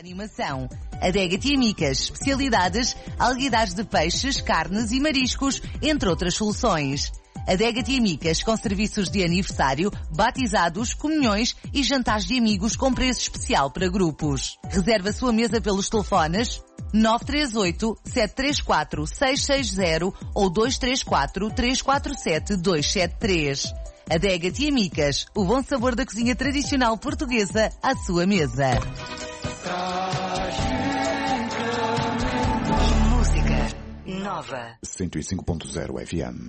Animação. Adega Tiamicas, especialidades, alguidares de peixes, carnes e mariscos, entre outras soluções. Adega Tiamicas com serviços de aniversário, batizados, comunhões e jantares de amigos com preço especial para grupos. Reserva a sua mesa pelos telefones 938-734-660 ou 234-347-273. Adega Tiamicas, o bom sabor da cozinha tradicional portuguesa à sua mesa. Música nova. 105.0 FM.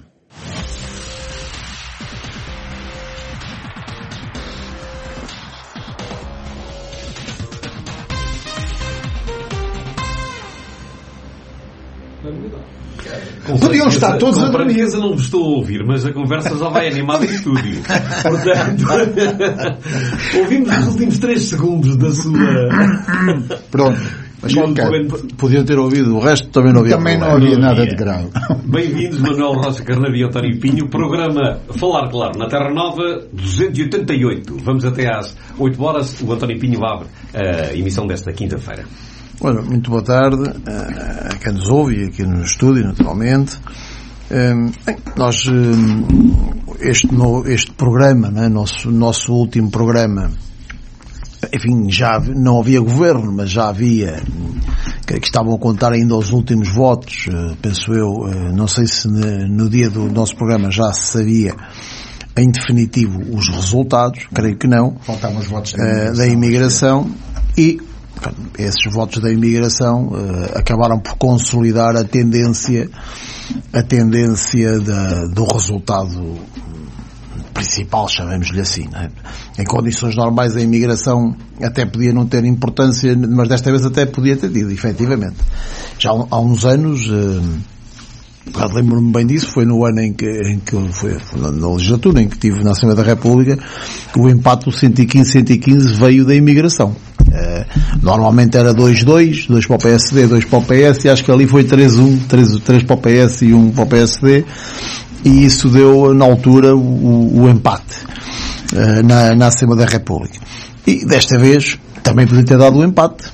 Podiam estar todos a dormir. Com não vos estou a ouvir, mas a conversa já vai animada em estúdio. Portanto, ouvimos os últimos 3 segundos da sua... Pronto. Mas podiam ter ouvido, o resto também não havia. Também não havia nada de grave. Bem-vindos, Manuel Rocha Carneiro e António Pinho. Programa Falar Claro na Terra Nova 288. Vamos até às 8 horas. O António Pinho abre a emissão desta quinta-feira. Olha, muito boa tarde a quem nos ouve e aqui no estúdio, naturalmente. Nós, este programa, né, nosso último programa, enfim, já não havia governo, mas já havia, que estavam a contar ainda os últimos votos, penso eu, não sei se no dia do nosso programa já se sabia em definitivo os resultados, creio que não. Faltavam os votos da imigração e esses votos da imigração acabaram por consolidar a tendência do resultado principal, chamemos-lhe assim, não é? Em condições normais a imigração até podia não ter importância, mas desta vez até podia ter tido, efetivamente. Já há uns anos, lembro-me bem disso, foi no ano em que foi na legislatura em que estive na Assembleia da República, o empate do 115-115 veio da imigração. Normalmente era 2-2, 2 para o PSD, 2 para o PS, e acho que ali foi 3-1, 3 para o PS e 1 para o PSD, e isso deu na altura o empate na Assembleia da República. E desta vez também podia ter dado o empate,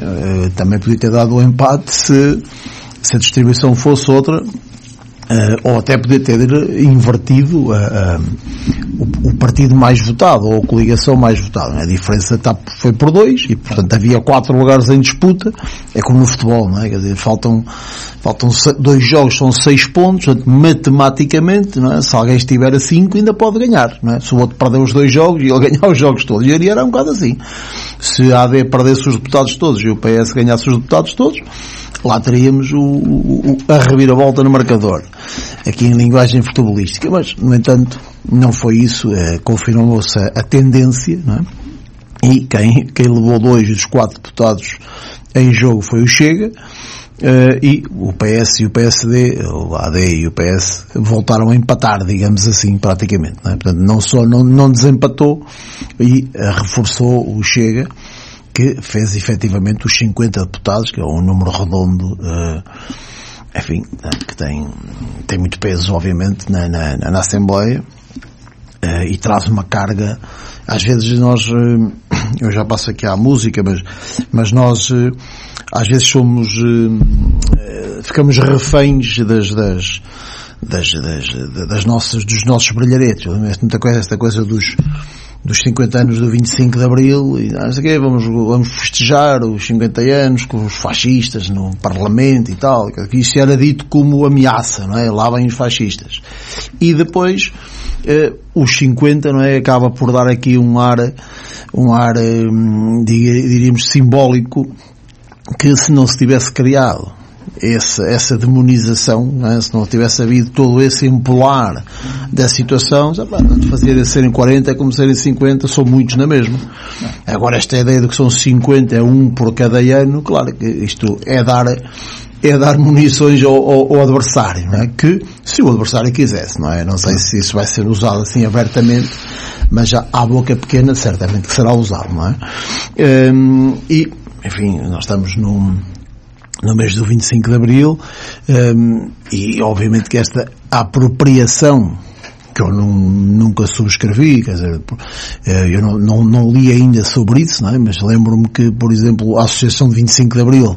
se a distribuição fosse outra, ou até poder ter invertido o partido mais votado, ou a coligação mais votada. A diferença foi por 2, e portanto havia 4 lugares em disputa. É como no futebol, não é? Quer dizer, faltam 2 jogos, são 6 pontos, portanto, matematicamente, não é? Se alguém estiver a 5 ainda pode ganhar, não é? Se o outro perder os 2 jogos e ele ganhar os jogos todos, e ali era um bocado assim. Se a AD perdesse os deputados todos e o PS ganhasse os deputados todos, lá teríamos a reviravolta no marcador, aqui em linguagem futebolística, mas, no entanto, não foi isso, confirmou-se a tendência, não é? E quem levou 2 dos 4 deputados em jogo foi o Chega, e o PS e o PSD, o AD e o PS, voltaram a empatar, digamos assim, praticamente, não é? Portanto, não só não desempatou, e reforçou o Chega, que fez efetivamente os 50 deputados, que é um número redondo, enfim, que tem muito peso, obviamente, na Assembleia, e traz uma carga. Às vezes eu já passo aqui à música, mas nós às vezes ficamos reféns dos nossos brilharetes. Muita coisa, esta coisa dos 50 anos do 25 de Abril, e não sei o quê, vamos festejar os 50 anos com os fascistas no Parlamento e tal, que isso era dito como ameaça, não é? Lá vêm os fascistas. E depois, os 50, não é? Acaba por dar aqui um ar, diríamos, simbólico, que se não se tivesse criado essa demonização, não é? Se não tivesse havido todo esse empolar da situação, fazer serem 40 é como serem 50, são muitos na mesma. Agora esta ideia de que são 50, é um por cada ano, claro que isto é dar munições ao adversário, não é? Que, se o adversário quisesse, não é? Não sei se isso vai ser usado assim abertamente, mas já à boca pequena certamente que será usado, não é? E, enfim, nós estamos no mês do 25 de Abril, e obviamente que esta apropriação que eu nunca subscrevi, quer dizer, eu não li ainda sobre isso, não é? Mas lembro-me que, por exemplo, a Associação de 25 de Abril,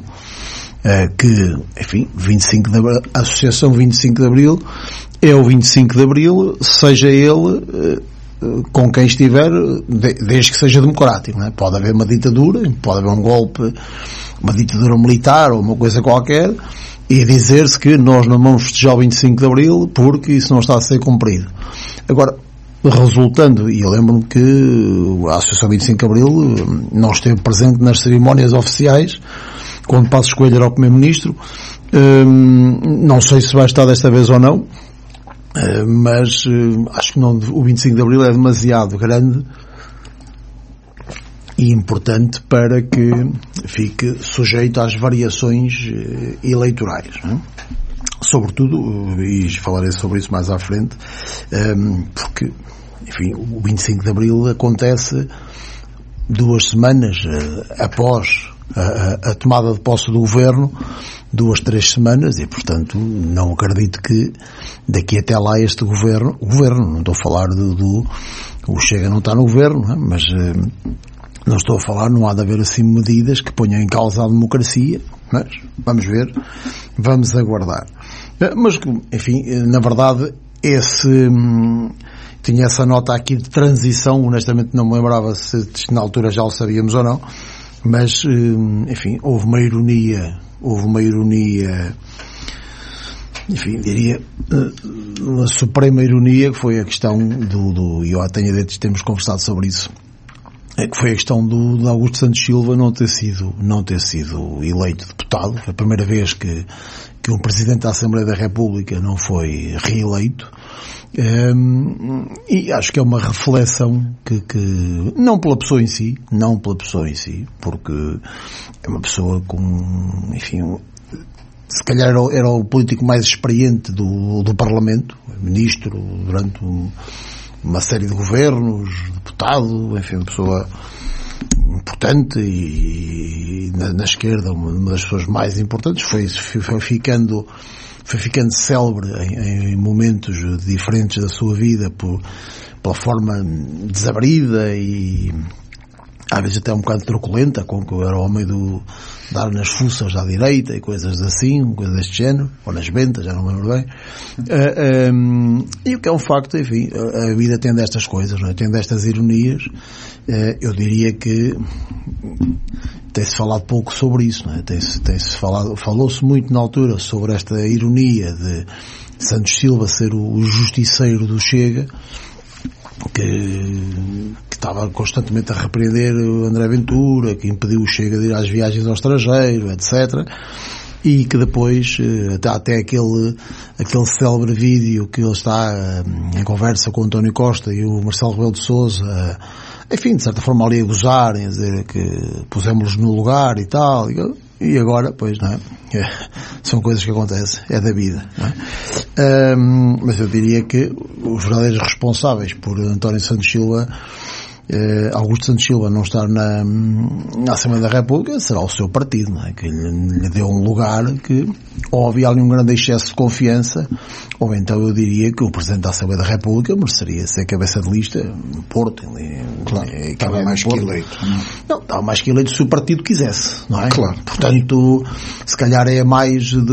a Associação 25 de Abril é o 25 de Abril, seja ele com quem estiver, desde que seja democrático, não é? Pode haver uma ditadura, pode haver um golpe, uma ditadura militar ou uma coisa qualquer, e dizer-se que nós não vamos festejar o 25 de Abril porque isso não está a ser cumprido. Agora, resultando, e eu lembro-me que a Associação 25 de Abril não esteve presente nas cerimónias oficiais quando Passos Coelho era o Primeiro-Ministro, não sei se vai estar desta vez ou não, mas acho que não, o 25 de Abril é demasiado grande e importante para que fique sujeito às variações eleitorais, não é? Sobretudo, e falarei sobre isso mais à frente, porque, enfim, o 25 de Abril acontece 2 semanas após a tomada de posse do governo, 2, 3 semanas, e portanto não acredito que daqui até lá este governo, não estou a falar o Chega não está no governo, não é? Mas não estou a falar, não há de haver assim medidas que ponham em causa a democracia, mas vamos ver, vamos aguardar. Mas, enfim, na verdade, tinha essa nota aqui de transição, honestamente não me lembrava se na altura já o sabíamos ou não, mas, enfim, houve uma ironia, enfim, diria, uma suprema ironia, que foi a questão e eu tenho ideia de termos conversado sobre isso, que foi a questão de Augusto Santos Silva não ter sido eleito deputado. Foi a primeira vez que um Presidente da Assembleia da República não foi reeleito, e acho que é uma reflexão que não pela pessoa em si, porque é uma pessoa com, enfim, se calhar era o político mais experiente do Parlamento, ministro durante uma série de governos, deputado, enfim, uma pessoa importante e na esquerda uma das pessoas mais importantes, foi ficando célebre em momentos diferentes da sua vida pela forma desabrida e às vezes até um bocado truculenta, com que era o homem dar nas fuças à direita e coisas assim, coisas deste género, ou nas ventas, já não me lembro bem. E o que é um facto, enfim, a vida tem destas coisas, não é? Tem destas ironias. Eu diria que tem-se falado pouco sobre isso, não é? Falou-se muito na altura sobre esta ironia de Santos Silva ser o justiceiro do Chega, que estava constantemente a repreender o André Ventura, que impediu o Chega de ir às viagens ao estrangeiro, etc. E que depois, até aquele célebre vídeo que ele está em conversa com o António Costa e o Marcelo Rebelo de Sousa, enfim, de certa forma ali a gozarem, a dizer que pusemos-los no lugar e tal, e agora, pois, não é? São coisas que acontecem, é da vida, não é? Mas eu diria que os verdadeiros responsáveis por António Santos Silva, Augusto Santos Silva não estar na Assembleia da República será o seu partido, não é? Que lhe deu um lugar que ou havia ali um grande excesso de confiança, ou então eu diria que o Presidente da Assembleia da República mereceria ser cabeça de lista no Porto. Claro, estava mais que eleito. Não, estava mais que eleito se o partido quisesse, não é? Claro. Portanto, se calhar é mais de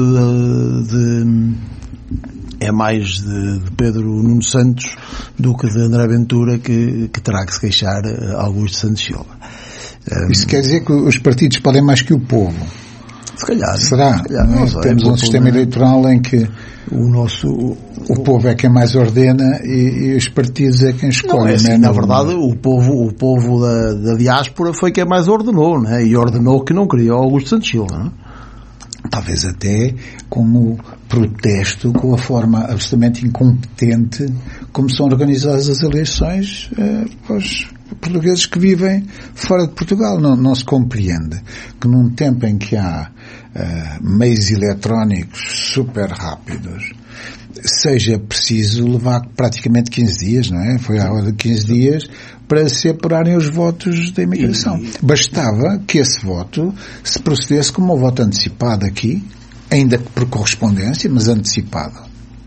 Pedro Nuno Santos do que de André Ventura que terá que se queixar Augusto Santos Silva. Isso quer dizer que os partidos podem mais que o povo? Se calhar. Será? Se calhar, não sei. Temos um sistema eleitoral em que o povo é quem mais ordena e os partidos é quem escolhe. Não, é assim, na verdade, o povo da diáspora foi quem mais ordenou, né? E ordenou que não queria Augusto Santos Silva, não é? Talvez até como protesto com a forma absolutamente incompetente como são organizadas as eleições para os portugueses que vivem fora de Portugal. Não se compreende que num tempo em que há meios eletrónicos super rápidos seja preciso levar praticamente 15 dias, não é? Foi a hora de 15 dias para se apurarem os votos da imigração. Bastava que esse voto se procedesse como um voto antecipado aqui, ainda que por correspondência, mas antecipado.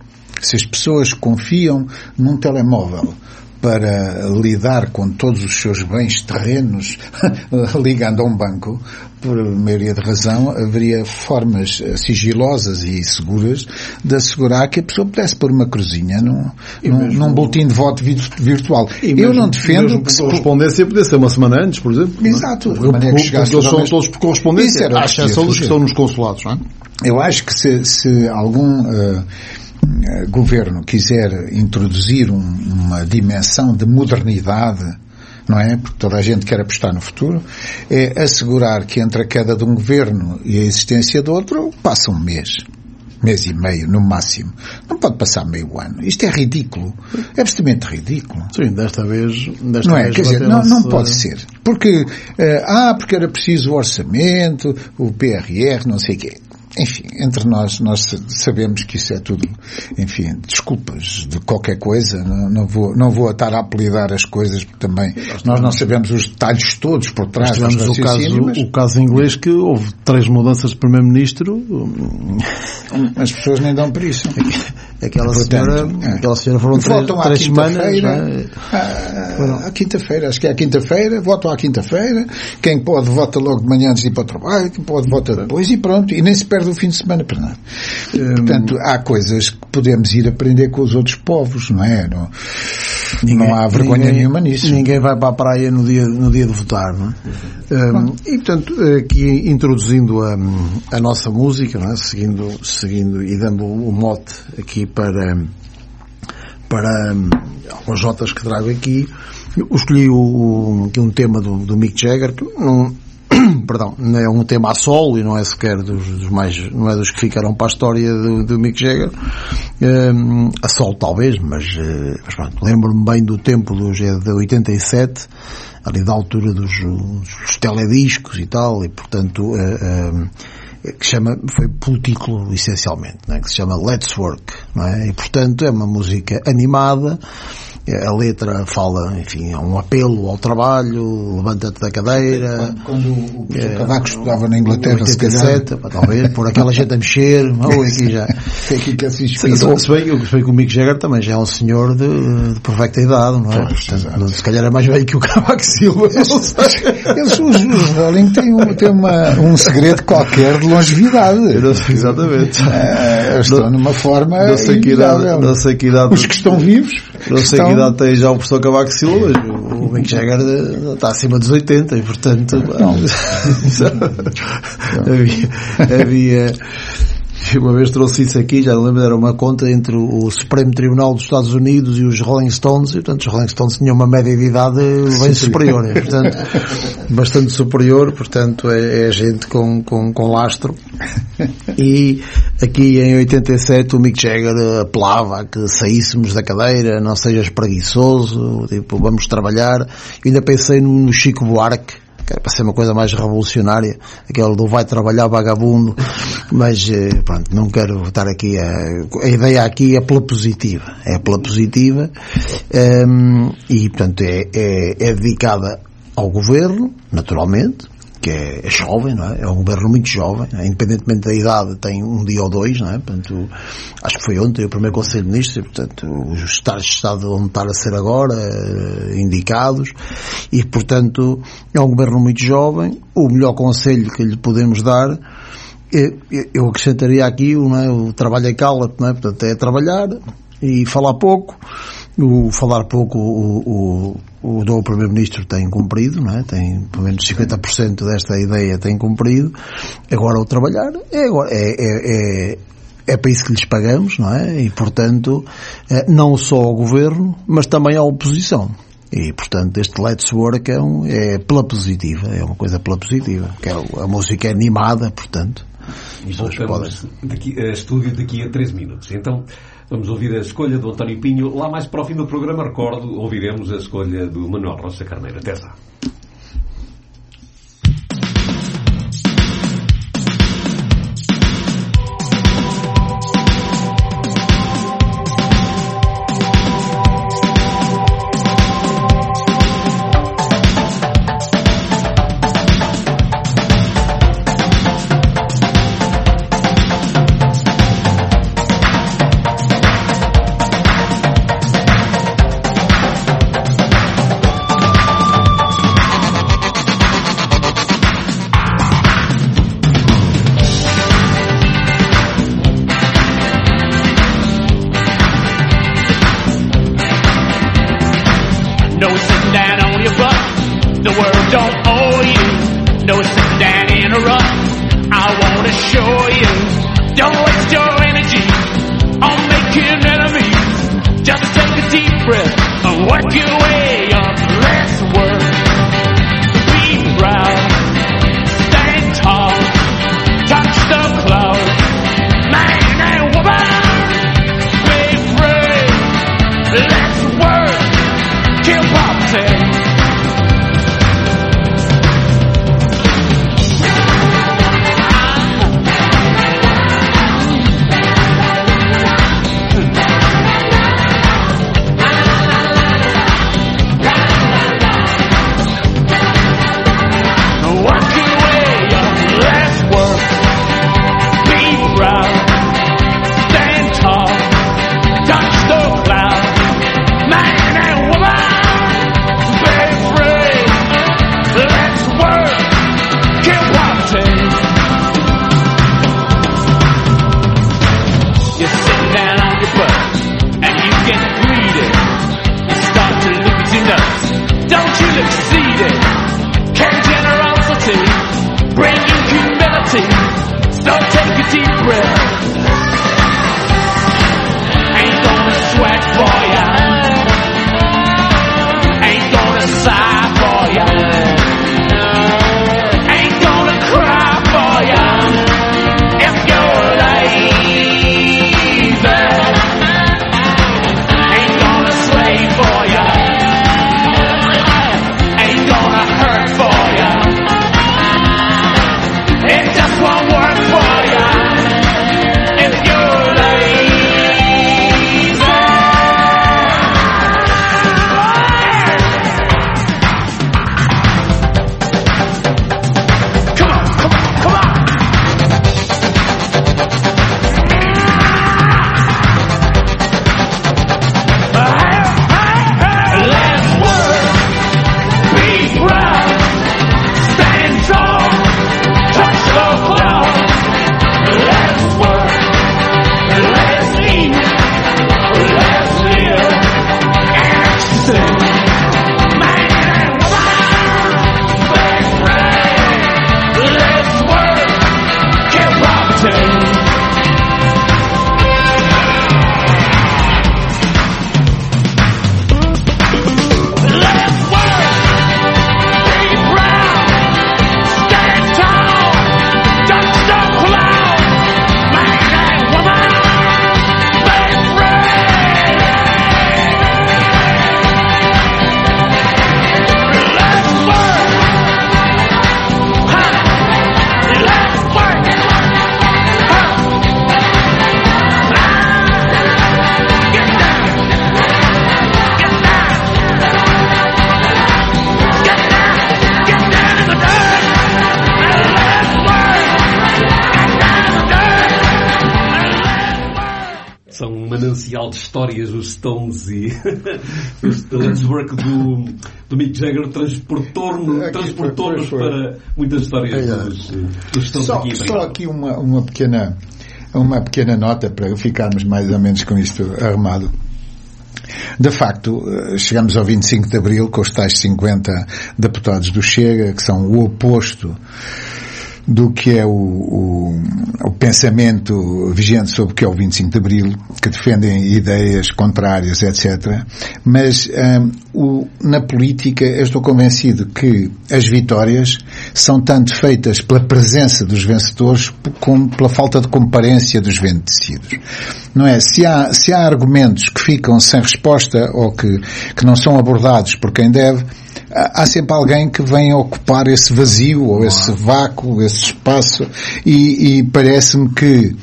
Se as pessoas confiam num telemóvel para lidar com todos os seus bens terrenos ligando a um banco, por maioria de razão, haveria formas sigilosas e seguras de assegurar que a pessoa pudesse pôr uma cruzinha num boletim de voto virtual. Eu não defendo que correspondência podia ser uma semana antes, por exemplo. Exato. Porque eles são todos por correspondência, à exceção dos que estão nos consulados, não é? Eu acho que se algum governo quiser introduzir uma dimensão de modernidade, não é? Porque toda a gente quer apostar no futuro, é assegurar que entre a queda de um governo e a existência de outro passa um mês e meio, no máximo. Não pode passar meio ano. Isto é ridículo. É absolutamente ridículo. Sim, desta vez não é? Quer dizer, não pode ser. Porque era preciso o orçamento, o PRR, não sei o quê. Enfim, entre nós sabemos que isso é tudo, enfim, desculpas de qualquer coisa, não vou estar a apelidar as coisas, porque também nós não sabemos os detalhes todos por trás dos raciocínios. O caso inglês, que houve 3 mudanças de Primeiro-Ministro. As pessoas nem dão por isso. Aquela senhora foram 3 semanas. À quinta-feira, acho que é à quinta-feira, votam à quinta-feira, quem pode vota logo de manhã antes de ir para o trabalho, quem pode vota depois e pronto, e nem se perde o fim de semana para nada. Portanto, há coisas que podemos ir aprender com os outros povos, não é? Não há vergonha nenhuma nisso. Ninguém vai para a praia no dia de votar, não é? E portanto, aqui introduzindo a nossa música, não é? Seguindo e dando o mote aqui para algumas notas que trago aqui, eu escolhi um tema do Mick Jagger, que não é um tema a solo e não é sequer não é dos que ficaram para a história do Mick Jagger, a solo talvez, mas pronto, lembro-me bem do tempo de 87, ali da altura dos telediscos e tal, e portanto foi pelo título essencialmente, não é? Que se chama Let's Work, não é? E portanto é uma música animada. A letra fala, enfim, é um apelo ao trabalho, levanta-te da cadeira. Quando o Cavaco estudava na Inglaterra, 87, talvez, por aquela gente a mexer, aqui já. É aqui que se inspirou. Se bem que o Mick Jagger também já é um senhor de perfeita idade, não é? Portanto, se calhar é mais velho que o Cavaco Silva. Os Rolling têm um segredo qualquer de longevidade. Exatamente. Estão numa forma não sei que idade. Os que estão vivos. Não sei que idade tem já o professor Cavaco Silva, mas o Mick Jagger está acima dos 80 e portanto havia uma vez trouxe isso aqui, já não lembro, era uma conta entre o Supremo Tribunal dos Estados Unidos e os Rolling Stones, e portanto os Rolling Stones tinham uma média de idade bem superior, portanto, bastante superior, portanto é gente com lastro. E aqui em 87 o Mick Jagger apelava a que saíssemos da cadeira, não sejas preguiçoso, tipo, vamos trabalhar. Eu ainda pensei no Chico Buarque, que era para ser uma coisa mais revolucionária, aquele do vai trabalhar vagabundo, mas pronto, não quero estar aqui a ideia aqui é pela positiva, e portanto é dedicada ao governo, naturalmente, que é jovem, não é? É um governo muito jovem, não é? Independentemente da idade, tem um dia ou dois, não é? Portanto, acho que foi ontem o primeiro Conselho de Ministros, e, portanto, os estados de Estado vão estar a ser agora indicados, e, portanto, é um governo muito jovem. O melhor conselho que lhe podemos dar, eu acrescentaria aqui, não é? O trabalho é cala-te, não é? Portanto, é trabalhar e falar pouco. O falar pouco, o Primeiro-Ministro tem cumprido, não é? Tem pelo menos 50% desta ideia tem cumprido. Agora o trabalhar é para isso que lhes pagamos, não é? E portanto, não só ao Governo, mas também à oposição. E portanto este Let's Work é pela positiva, é uma coisa pela positiva, que a música é animada, portanto. E voltamos a estúdio daqui a 3 minutos. Então, vamos ouvir a escolha do António Pinho. Lá mais para o fim do programa, recordo, ouviremos a escolha do Manuel Rocha Carneiro. Até já. interrupt. I want to show you. Don't waste your energy on making enemies. Just take a deep breath and work your way up. Let's work. Be proud. Stand tall. Touch the clouds. Man and woman. Be free. Let's work. Kill poverty. De histórias, os Stones e o Let's Work do Mick Jagger transportou-nos para muitas histórias dos Stones aqui. Só aqui uma pequena nota para ficarmos mais ou menos com isto arrumado. De facto, chegamos ao 25 de Abril com os tais 50 deputados do Chega, que são o oposto do que é o pensamento vigente sobre o que é o 25 de Abril, que defendem ideias contrárias, etc. Mas na política eu estou convencido que as vitórias são tanto feitas pela presença dos vencedores como pela falta de comparência dos vencidos. Não é? Se há argumentos que ficam sem resposta ou que não são abordados por quem deve, há sempre alguém que vem ocupar esse vazio ou esse vácuo, esse espaço, e parece-me que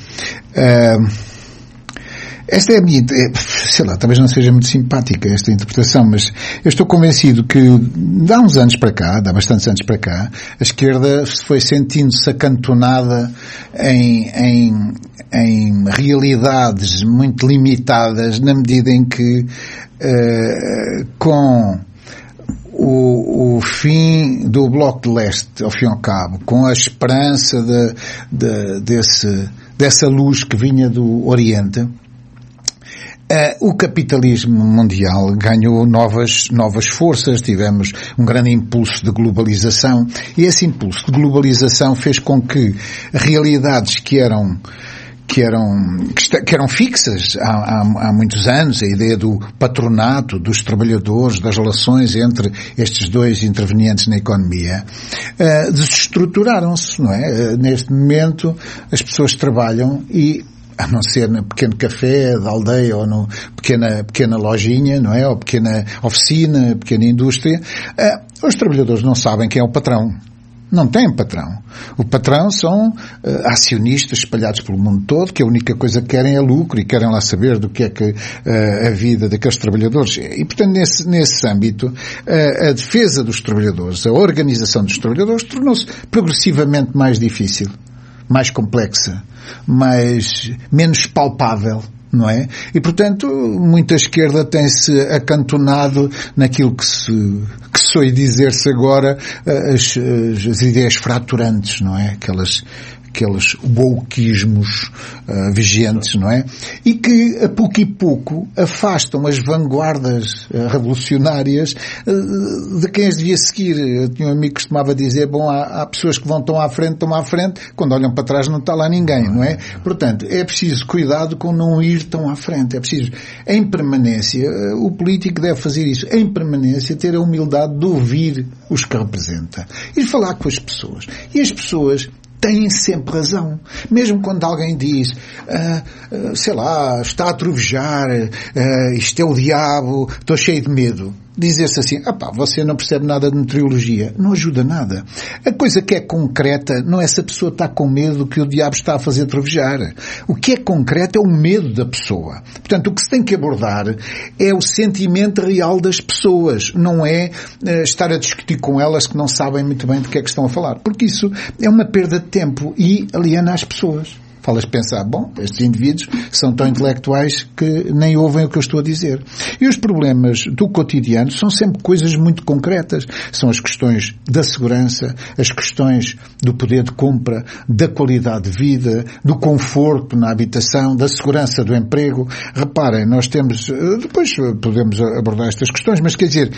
esta é a minha, sei lá, talvez não seja muito simpática esta interpretação, mas eu estou convencido que há bastantes anos para cá, a esquerda foi sentindo-se acantonada em realidades muito limitadas, na medida em que com o fim do Bloco de Leste, ao fim e ao cabo, com a esperança dessa luz que vinha do Oriente, O capitalismo mundial ganhou novas forças, tivemos um grande impulso de globalização, e esse impulso de globalização fez com que realidades que eram fixas há muitos anos, a ideia do patronato, dos trabalhadores, das relações entre estes dois intervenientes na economia, desestruturaram-se, não é? Neste momento as pessoas trabalham e, a não ser no pequeno café da aldeia ou no pequena lojinha, não é? Ou pequena oficina, pequena indústria, os trabalhadores não sabem quem é o patrão. Não têm patrão. O patrão são acionistas espalhados pelo mundo todo, que a única coisa que querem é lucro e querem lá saber do que é que a vida daqueles trabalhadores é. E, portanto, nesse âmbito, a defesa dos trabalhadores, a organização dos trabalhadores tornou-se progressivamente mais difícil, mais complexa, menos palpável, não é? E, portanto, muita esquerda tem-se acantonado naquilo que se ouve dizer-se agora as ideias fraturantes, não é? Aqueles wokeismos vigentes, não é? E que, a pouco e pouco, afastam as vanguardas revolucionárias de quem as devia seguir. Eu tinha um amigo que costumava dizer, bom, há pessoas que estão à frente, quando olham para trás não está lá ninguém, não é? Portanto, é preciso cuidado com não ir tão à frente. É preciso, em permanência, o político deve fazer isso, em permanência, ter a humildade de ouvir os que representa. Ir falar com as pessoas. E as pessoas têm sempre razão. Mesmo quando alguém diz, sei lá, está a trovejar, isto é o diabo, estou cheio de medo. Dizer-se assim, você não percebe nada de meteorologia, não ajuda nada. A coisa que é concreta não é se a pessoa está com medo que o diabo está a fazer trovejar. O que é concreto é o medo da pessoa. Portanto, o que se tem que abordar é o sentimento real das pessoas, não é estar a discutir com elas que não sabem muito bem do que é que estão a falar. Porque isso é uma perda de tempo e aliena as pessoas. Falas pensar, bom, estes indivíduos são tão intelectuais que nem ouvem o que eu estou a dizer. E os problemas do cotidiano são sempre coisas muito concretas. São as questões da segurança, as questões do poder de compra, da qualidade de vida, do conforto na habitação, da segurança do emprego. Reparem, nós temos, depois podemos abordar estas questões, mas quer dizer,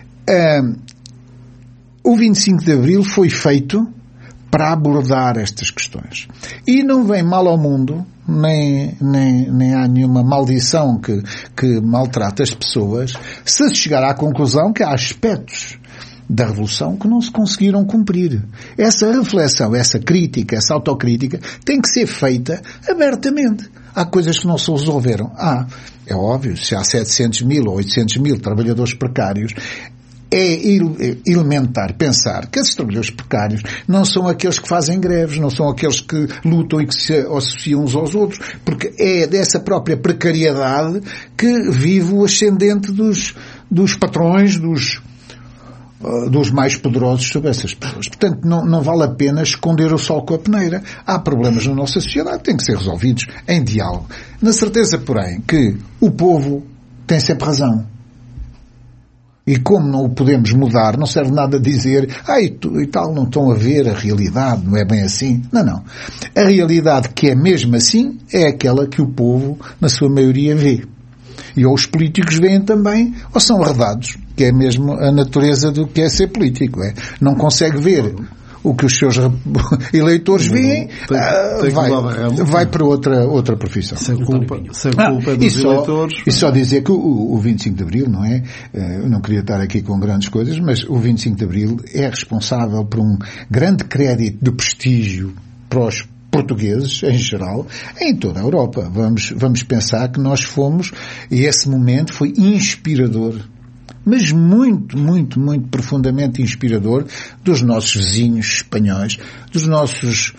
o 25 de Abril foi feito para abordar estas questões. E não vem mal ao mundo, nem há nenhuma maldição que maltrata as pessoas, se chegar à conclusão que há aspectos da Revolução que não se conseguiram cumprir. Essa reflexão, essa crítica, essa autocrítica tem que ser feita abertamente. Há coisas que não se resolveram. É óbvio, se há 700 mil ou 800 mil trabalhadores precários, é elementar pensar que esses trabalhadores precários não são aqueles que fazem greves, não são aqueles que lutam e que se associam uns aos outros, porque é dessa própria precariedade que vive o ascendente dos patrões, dos mais poderosos sobre essas pessoas. Portanto, não vale a pena esconder o sol com a peneira. Há problemas na nossa sociedade que têm que ser resolvidos em diálogo. Na certeza, porém, que o povo tem sempre razão. E como não o podemos mudar, não serve nada dizer, e tal, não estão a ver a realidade, não é bem assim. Não. A realidade que é mesmo assim é aquela que o povo, na sua maioria, vê. E ou os políticos veem também, ou são arredados, que é mesmo a natureza do que é ser político. Não consegue ver o que os seus eleitores veem, vai para outra profissão. Sem culpa dos eleitores. E só dizer que o 25 de Abril, não é? Eu não queria estar aqui com grandes coisas, mas o 25 de Abril é responsável por um grande crédito de prestígio para os portugueses, em geral, em toda a Europa. Vamos pensar que nós fomos, e esse momento foi inspirador, mas muito, muito, muito profundamente inspirador dos nossos vizinhos espanhóis, dos nossos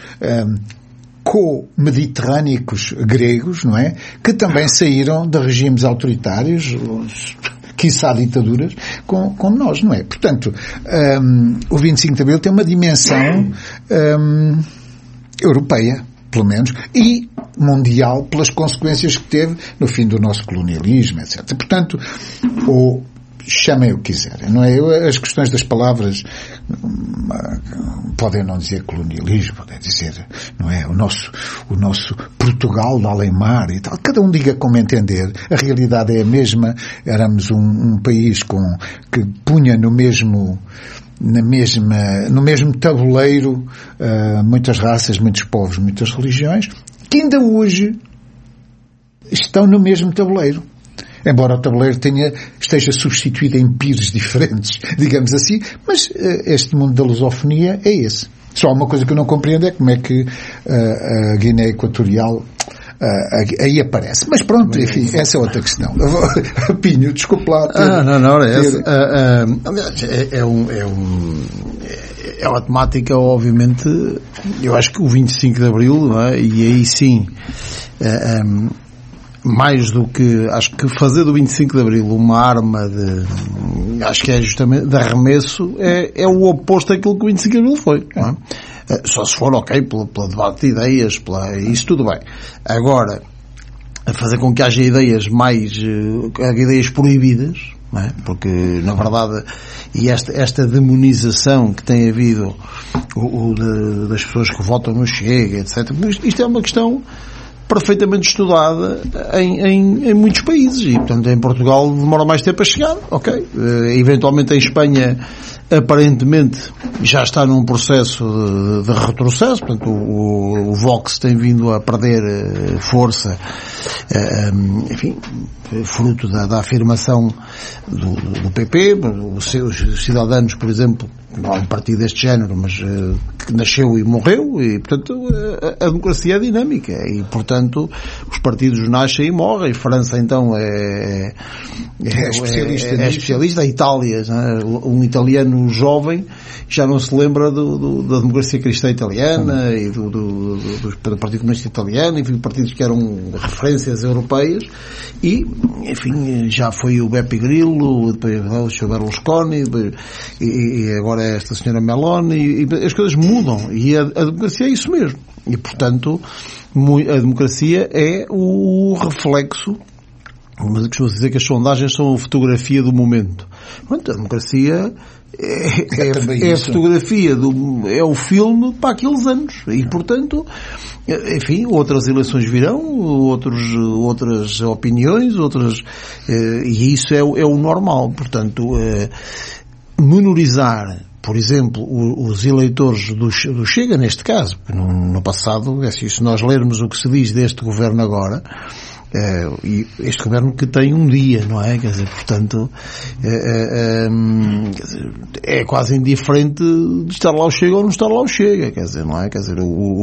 co-mediterrânicos gregos, não é? Que também saíram de regimes autoritários, quiçá ditaduras, como nós, não é? Portanto, o 25 de Abril tem uma dimensão europeia, pelo menos, e mundial pelas consequências que teve no fim do nosso colonialismo, etc. Portanto, chamem o que quiserem, não é? As questões das palavras podem não dizer colonialismo, podem dizer, não é? o nosso Portugal de além-mar e tal. Cada um diga como entender. A realidade é a mesma. Éramos um país que punha no mesmo tabuleiro muitas raças, muitos povos, muitas religiões, que ainda hoje estão no mesmo tabuleiro. Embora o tabuleiro esteja substituído em pires diferentes, digamos assim, mas este mundo da lusofonia é esse. Só uma coisa que eu não compreendo é como é que a Guiné Equatorial aí aparece. Mas pronto, enfim, essa é outra questão. Pinho, desculpe lá. É uma temática, obviamente, eu acho que o 25 de Abril, não é? E aí sim, mais do que, acho que fazer do 25 de Abril uma arma acho que é justamente de arremesso, é o oposto daquilo que o 25 de Abril foi, não é? Só se for, ok, pelo debate de ideias, isso tudo bem. Agora, fazer com que haja ideias ideias proibidas, não é? Porque, na verdade, e esta demonização que tem havido das pessoas que votam no Chega, etc., isto é uma questão perfeitamente estudada em muitos países e, portanto, em Portugal demora mais tempo a chegar, ok. Eventualmente em Espanha, aparentemente, já está num processo de retrocesso, portanto, o Vox tem vindo a perder força, enfim, fruto da afirmação do PP, os Cidadanos, por exemplo, não é um partido deste género, mas que nasceu e morreu, e, portanto, a democracia é dinâmica, e, portanto, os partidos nascem e morrem. A França, então, é especialista. A Itália, né? Um italiano jovem já não se lembra da democracia cristã italiana e do Partido Comunista Italiano, enfim, partidos que eram referências europeias, e, enfim, já foi o Beppe Grillo, depois o Sr. Berlusconi, e agora é esta senhora Meloni, e as coisas mudam, e a democracia é isso mesmo, e, portanto, a democracia é o reflexo, mas eu costumo dizer que as sondagens são a fotografia do momento. Portanto, a democracia é a fotografia é o filme para aqueles anos, e, portanto, enfim, outras eleições virão, outras opiniões, e isso é o normal. Portanto, menorizar, por exemplo, os eleitores do Chega, neste caso, no passado, se nós lermos o que se diz deste governo agora, e este governo que tem um dia, não é? Quer dizer, portanto, é quase indiferente de estar lá o Chega ou não estar lá o Chega, quer dizer, não é? Quer dizer,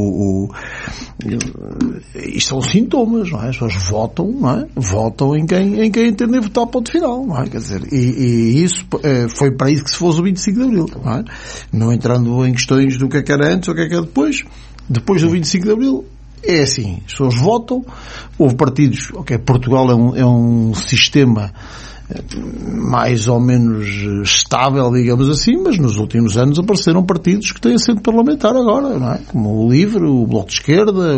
isto são sintomas, não é? As pessoas votam, não é? Votam em quem entendem votar, ponto final, não é? Quer dizer, e isso foi para isso que se fosse o 25 de Abril, não é? Não entrando em questões do que é que era antes ou o que é depois do 25 de Abril. É assim, as pessoas votam, houve partidos, ok, Portugal é um sistema mais ou menos estável, digamos assim, mas nos últimos anos apareceram partidos que têm assento parlamentar agora, não é? Como o LIVRE, o Bloco de Esquerda,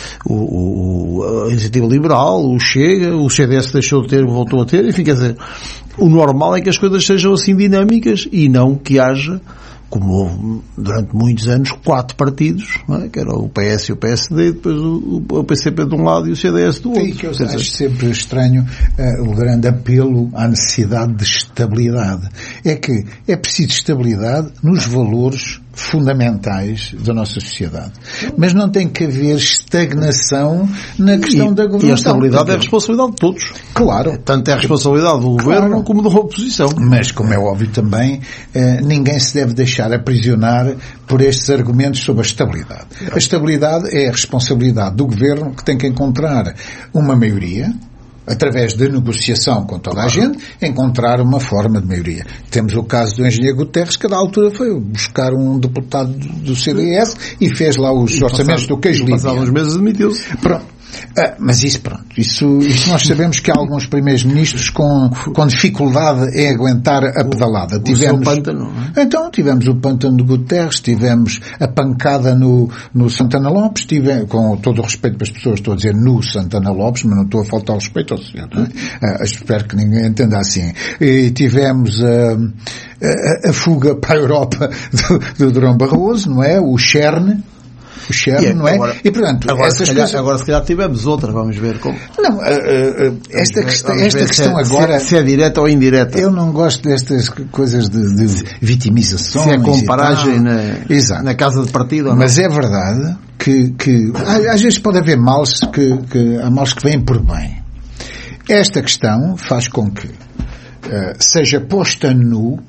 a Iniciativa Liberal, o Chega, o CDS deixou de ter, voltou a ter, enfim, quer dizer, o normal é que as coisas sejam assim dinâmicas e não que haja, como houve durante muitos anos, 4 partidos, não é? Que era o PS e o PSD, depois o PCP de um lado e o CDS do outro. E que eu acho sempre estranho o grande apelo à necessidade de estabilidade. É que é preciso estabilidade nos valores fundamentais da nossa sociedade. Mas não tem que haver estagnação na questão da governação. E a estabilidade é a responsabilidade de todos. Claro. Tanto é a responsabilidade do governo como da oposição. Mas, como é óbvio também, ninguém se deve deixar aprisionar por estes argumentos sobre a estabilidade. A estabilidade é a responsabilidade do governo, que tem que encontrar uma maioria, através de negociação com toda a gente, encontrar uma forma de maioria. Temos o caso do engenheiro Guterres, que da altura foi buscar um deputado do CDS e fez lá os orçamentos do queijo líbia. Passados uns meses admitiu-se. Pronto. Mas isso, pronto, isso nós sabemos que há alguns primeiros ministros com dificuldade em aguentar a pedalada. Tivemos o pântano, não é? Então, tivemos o pântano de Guterres, tivemos a pancada no Santana Lopes, com todo o respeito para as pessoas, estou a dizer no Santana Lopes, mas não estou a faltar ao respeito ao senhor, não é? Espero que ninguém entenda assim. E tivemos a fuga para a Europa do Durão Barroso, não é? O Cherne. o Sherman, não é? Agora, e, portanto, agora, essas coisas... agora se calhar tivemos outra, vamos ver como... Não, esta questão agora... Se é direta ou indireta. Eu não gosto destas coisas de vitimizações. Se é comparagem na casa de partido ou não. Mas é verdade que às vezes pode haver males há males que vêm por bem. Esta questão faz com que seja posta nu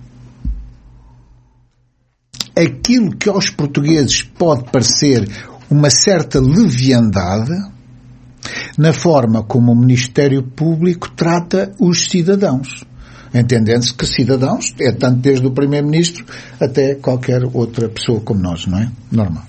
aquilo que aos portugueses pode parecer uma certa leviandade na forma como o Ministério Público trata os cidadãos. Entendendo-se que cidadãos é tanto desde o Primeiro-Ministro até qualquer outra pessoa como nós, não é? Normal.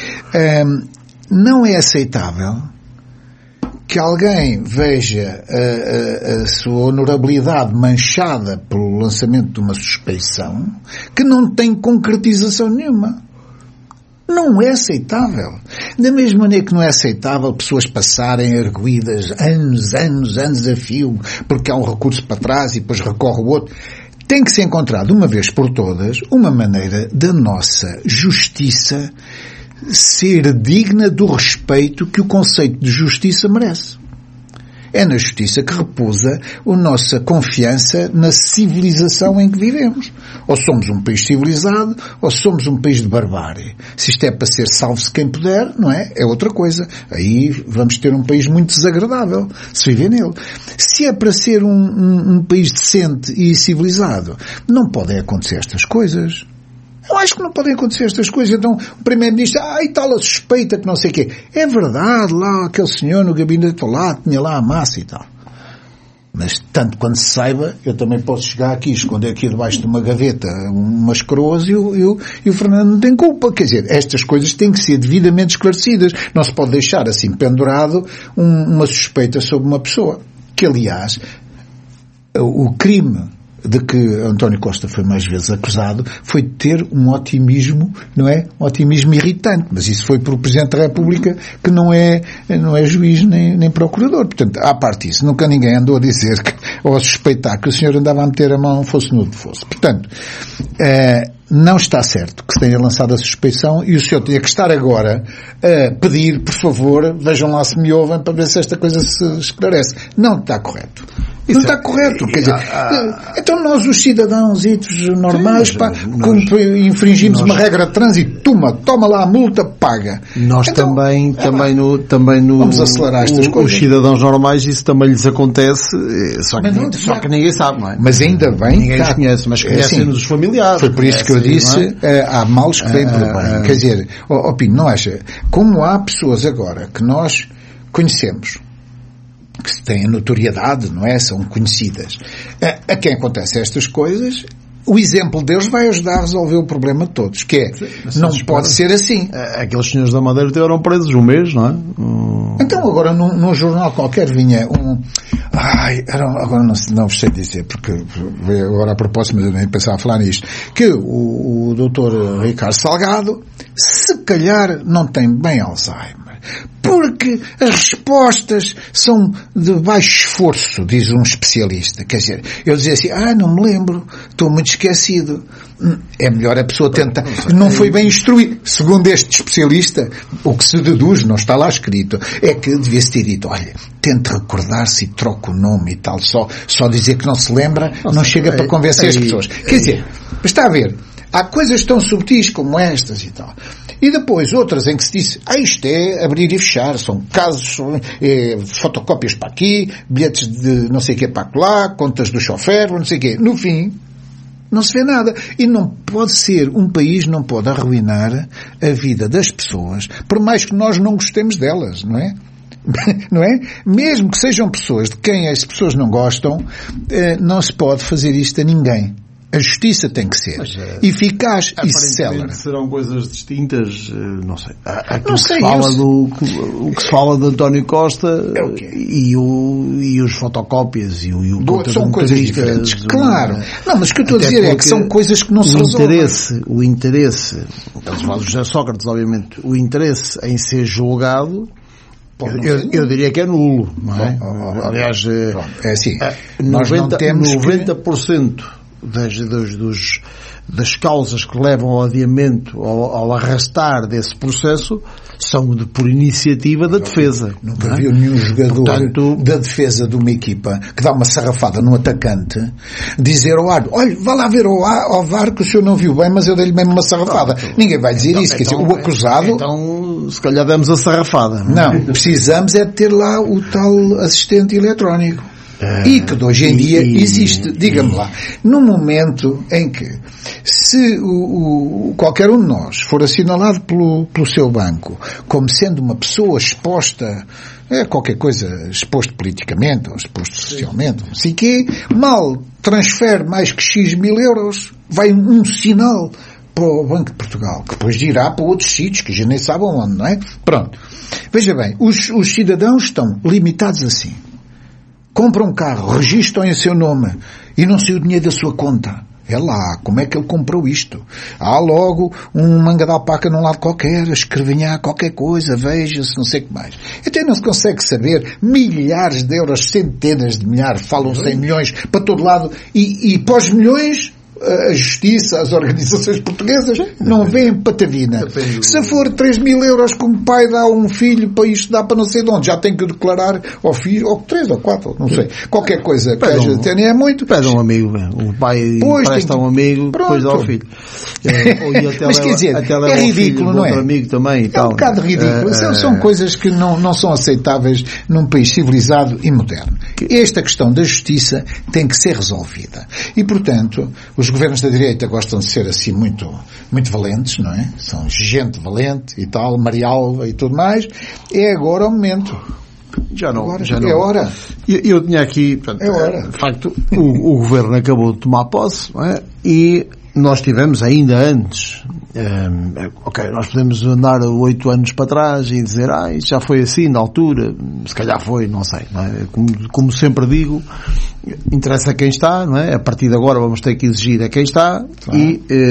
Não é aceitável que alguém veja a sua honorabilidade manchada pelo lançamento de uma suspeição que não tem concretização nenhuma. Não é aceitável. Da mesma maneira que não é aceitável pessoas passarem arguidas anos a fio, porque há um recurso para trás e depois recorre o outro. Tem que ser encontrado, uma vez por todas, uma maneira da nossa justiça ser digna do respeito que o conceito de justiça merece. É na justiça que repousa a nossa confiança na civilização em que vivemos. Ou somos um país civilizado, ou somos um país de barbárie. Se isto é para ser salve-se quem puder, não é? É outra coisa. Aí vamos ter um país muito desagradável, se viver nele. Se é para ser um país decente e civilizado, não podem acontecer estas coisas. Eu acho que não podem acontecer estas coisas. Então, o Primeiro-Ministro, e tal, a suspeita que não sei o quê. É verdade, lá, aquele senhor no gabinete lá, tinha lá a massa e tal. Mas, tanto quando se saiba, eu também posso chegar aqui, esconder aqui debaixo de uma gaveta umas coroas e o Fernando não tem culpa. Quer dizer, estas coisas têm que ser devidamente esclarecidas. Não se pode deixar assim pendurado uma suspeita sobre uma pessoa. Que, aliás, o crime de que António Costa foi mais vezes acusado foi de ter um otimismo, não é? Um otimismo irritante, mas isso foi por o Presidente da República, que não é juiz nem procurador. Portanto, à parte disso, nunca ninguém andou a dizer ou a suspeitar que o senhor andava a meter a mão, fosse nudo fosse. Portanto, não está certo que se tenha lançado a suspeição e o senhor tinha que estar agora a pedir, por favor, vejam lá se me ouvem para ver se esta coisa se esclarece. Não está correto. Não está correto. Quer dizer, então nós, os cidadãos normais, quando infringimos uma regra de trânsito, toma lá a multa, paga. Nós então, também no vamos acelerar estas coisas. Os cidadãos normais, isso também lhes acontece, só que ninguém sabe, não é? Mas ainda bem, ninguém os conhece, mas conhecem-nos os familiares. Foi por isso que eu disse, há males que vêm por bem. Quer dizer, Pino, não acha? Como há pessoas agora que nós conhecemos, que têm notoriedade, não é? São conhecidas. A quem acontecem estas coisas, o exemplo deles vai ajudar a resolver o problema de todos, que é, não pode ser assim. Aqueles senhores da Madeira tiveram presos um mês, não é? Então agora num jornal qualquer vinha agora não vos sei dizer, porque agora a propósito, mas eu nem pensava a falar nisto, que o Dr. Ricardo Salgado, se calhar não tem bem Alzheimer. Porque as respostas são de baixo esforço, diz um especialista. Quer dizer, eu dizia assim, não me lembro, estou muito esquecido. É melhor a pessoa tentar. Não foi bem instruído. Segundo este especialista, o que se deduz, não está lá escrito, é que devia-se ter dito, olha, tente recordar-se e troca o nome e tal. Só dizer que não se lembra, não chega para convencer as pessoas. Quer dizer, está a ver, há coisas tão subtis como estas e tal. E depois outras em que se disse, isto é abrir e fechar, são casos, fotocópias para aqui, bilhetes de não sei o que para lá, contas do chofer, não sei o que. No fim, não se vê nada. E não pode ser, um país não pode arruinar a vida das pessoas, por mais que nós não gostemos delas, não é? Não é? Mesmo que sejam pessoas de quem as pessoas não gostam, não se pode fazer isto a ninguém. A justiça tem que ser eficaz e célere. Serão coisas distintas, não sei. Não sei. O que se fala de António Costa e os fotocópias e o conta são coisas diferentes, claro. Não, mas o que eu estou a dizer é que são coisas que não se resolvem. O interesse, eles falam de José Sócrates, obviamente, o interesse em ser julgado, eu diria que é nulo, não é? Aliás, é assim, nós não temos 90% das causas que levam ao adiamento, ao arrastar desse processo, são por iniciativa da defesa. Nunca viu nenhum jogador da defesa de uma equipa que dá uma sarrafada no atacante dizer ao árbitro: olha, vá lá ver ao VAR que o senhor não viu bem, mas eu dei-lhe mesmo uma sarrafada. Ninguém vai dizer isso. Quer dizer, o acusado... Então, se calhar damos a sarrafada. Não, precisamos é de ter lá o tal assistente eletrónico. E que de hoje em dia existe. Diga-me lá, no momento em que, se qualquer um de nós for assinalado pelo seu banco como sendo uma pessoa exposta a qualquer coisa, exposto politicamente ou exposto socialmente, não sei o quê, mal transfere mais que X mil euros, vai um sinal para o Banco de Portugal, que depois dirá para outros sítios que já nem sabem onde, não é? Pronto. Veja bem, os cidadãos estão limitados assim. Compra um carro, registram em seu nome e não sei o dinheiro da sua conta. É lá, como é que ele comprou isto? Há logo um manga de alpaca num lado qualquer, escrevinhar qualquer coisa, veja-se, não sei o que mais. Até não se consegue saber, milhares de euros, centenas de milhares, falam-se em milhões para todo lado, e pós milhões... a justiça, as organizações portuguesas não veem patavina. Se for 3 mil euros que um pai dá a um filho para isto dá para não sei de onde, já tem que declarar ao filho, ou 3 ou 4, não sei, qualquer coisa que haja até nem é muito. Pede um amigo, o pai presta um amigo, depois dá ao filho. Mas quer dizer, é ridículo, não é? Amigo também, e é um bocado ridículo. São coisas que não são aceitáveis num país civilizado e moderno. Esta questão da justiça tem que ser resolvida. E, portanto, os governos da direita gostam de ser assim muito, muito valentes, não é? São gente valente e tal, Marialva e tudo mais. É agora o momento. Já não. É hora. Eu tinha aqui, portanto, é hora. De facto, o governo acabou de tomar posse, não é? E nós tivemos ainda antes, nós podemos andar 8 anos para trás e dizer, isso já foi assim na altura, se calhar foi, não sei, não é? Como sempre digo, interessa quem está, não é? A partir de agora vamos ter que exigir a quem está, claro.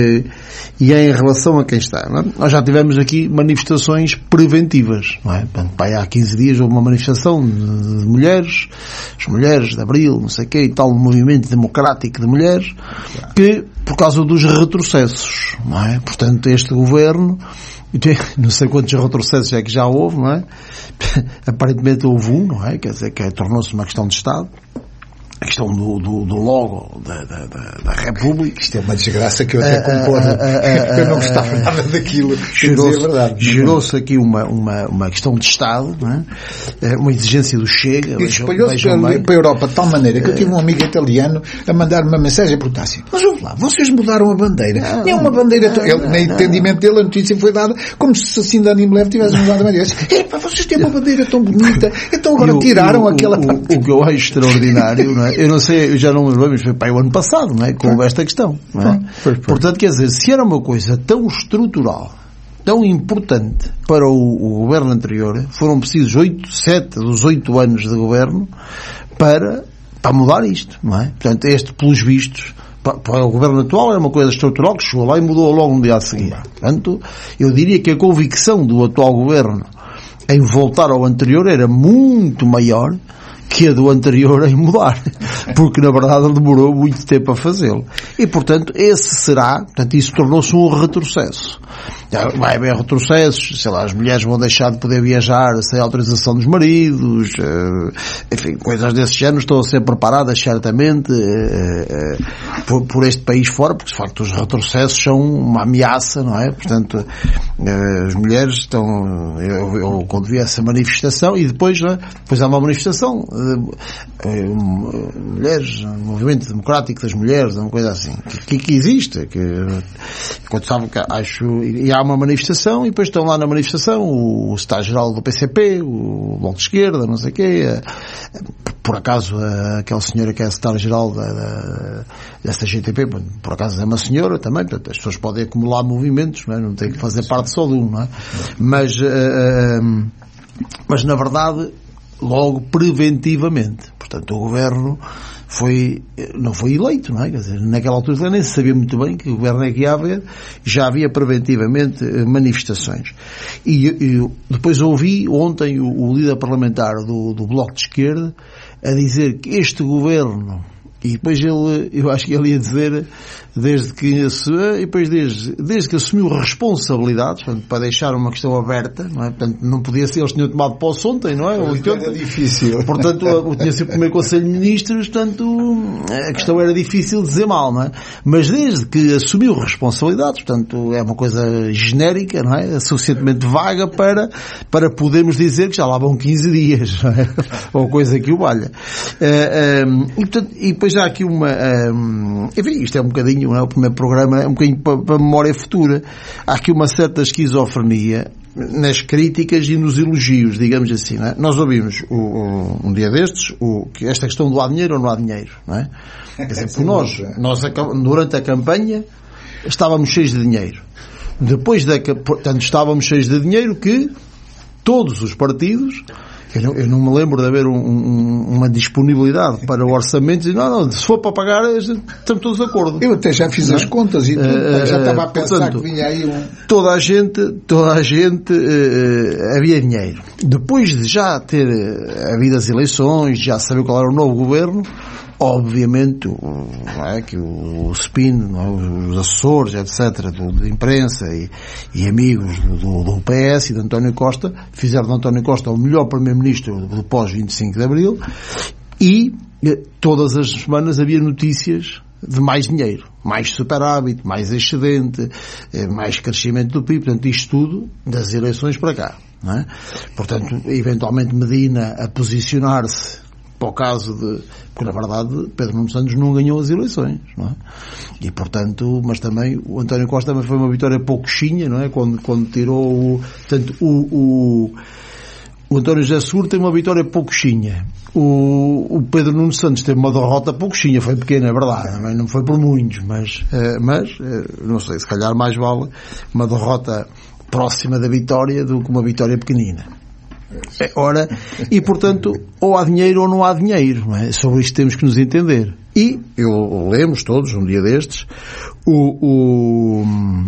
E é em relação a quem está, não é? Nós já tivemos aqui manifestações preventivas, não é? Há 15 dias houve uma manifestação de mulheres, as mulheres de Abril, não sei o quê, e tal, um movimento democrático de mulheres, que, por causa dos retrocessos, não é? Portanto, este governo, não sei quantos retrocessos é que já houve, não é? Aparentemente houve um, não é? Quer dizer, que tornou-se uma questão de Estado. A questão do logo da República. Isto é uma desgraça que eu até concordo. Eu não gostava nada daquilo. Gerou-se aqui uma questão de Estado, não é? Uma exigência do Chega. E espalhou-se para a Europa de tal maneira que eu tive um amigo italiano a mandar-me uma mensagem e perguntar assim: mas vamos lá, vocês mudaram a bandeira. Nem uma bandeira... No entendimento dele, a notícia foi dada como se assim de ânimo leve tivessem mudado a bandeira. Vocês têm uma bandeira tão bonita, então agora tiraram aquela parte. O que eu acho extraordinário, não é? Eu não sei, eu já não me lembro, mas foi para o ano passado, não é? Que houve esta questão, não é? Portanto, quer dizer, se era uma coisa tão estrutural, tão importante para o governo anterior, foram precisos 7 dos 8 anos de governo para mudar isto, não é? Portanto, pelos vistos, para o governo atual é uma coisa estrutural que chegou lá e mudou logo no dia a seguir. Portanto, eu diria que a convicção do atual governo em voltar ao anterior era muito maior que a do anterior em mudar, porque na verdade ele demorou muito tempo a fazê-lo. E portanto isso tornou-se um retrocesso. Vai haver retrocessos, sei lá, as mulheres vão deixar de poder viajar sem autorização dos maridos, enfim, coisas desse género estão a ser preparadas certamente por este país fora, porque de facto os retrocessos são uma ameaça, não é? Portanto, as mulheres estão, eu quando vi essa manifestação, e depois há uma manifestação, mulheres, um movimento democrático das mulheres, uma coisa assim, que existe, quando sabe que acho, e há uma manifestação, e depois estão lá na manifestação o secretário-geral do PCP, o Bloco de Esquerda, não sei o quê, por acaso aquela senhora que é a secretária-geral dessa GTP, por acaso é uma senhora também, portanto as pessoas podem acumular movimentos, não é? Não tem que fazer parte só de um, não é? Mas na verdade, logo preventivamente, portanto o governo não foi eleito, não é? Quer dizer, naquela altura nem se sabia muito bem que o governo é que ia haver, já havia preventivamente manifestações. E depois ouvi ontem o líder parlamentar do Bloco de Esquerda a dizer que este governo E depois eu acho que ele ia dizer, desde que assumiu responsabilidades, portanto, para deixar uma questão aberta, não é? Portanto, não podia ser, eles tinham tomado posse ontem, não é? Era difícil. Portanto, tinha sido o primeiro Conselho de Ministros, portanto, a questão era difícil de dizer mal, não é? Mas desde que assumiu responsabilidades, portanto, é uma coisa genérica, não é? Suficientemente vaga para podermos dizer que já lá vão 15 dias, não é? Ou coisa que o valha. E, portanto, e depois há aqui enfim, isto é um bocadinho, não é? O primeiro programa é um bocadinho para a memória futura. Há aqui uma certa esquizofrenia nas críticas e nos elogios, digamos assim, não é? Nós ouvimos um dia destes que esta questão do há dinheiro ou não há dinheiro, não é? Quer dizer, porque nós durante a campanha estávamos cheios de dinheiro. Depois portanto, estávamos cheios de dinheiro que todos os partidos, eu não me lembro de haver uma disponibilidade para o orçamento e não, se for para pagar estamos todos de acordo. Eu até já fiz as contas e tudo, já estava a pensar, portanto, que vinha aí toda a gente havia dinheiro. Depois de já ter havido as eleições, já saber qual era o novo governo, obviamente, não é, que o spin, não é, os assessores, etc., de imprensa e amigos do PS e de António Costa, fizeram de António Costa o melhor primeiro-ministro do pós-25 de Abril, e todas as semanas havia notícias de mais dinheiro, mais superávit, mais excedente, mais crescimento do PIB, portanto, isto tudo das eleições para cá, não é? Portanto, eventualmente Medina a posicionar-se para o caso porque na verdade Pedro Nuno Santos não ganhou as eleições, não é? E portanto, mas também o António Costa também foi uma vitória pouquinha, não é? Quando tirou portanto, o António José Seguro tem uma vitória pouquinha. O Pedro Nuno Santos teve uma derrota pouquinha, foi pequena, é verdade, não foi por muitos, mas não sei, se calhar mais vale uma derrota próxima da vitória do que uma vitória pequenina. Ora, e portanto, ou há dinheiro ou não há dinheiro, não é? Sobre isto temos que nos entender. E lemos todos, um dia destes, o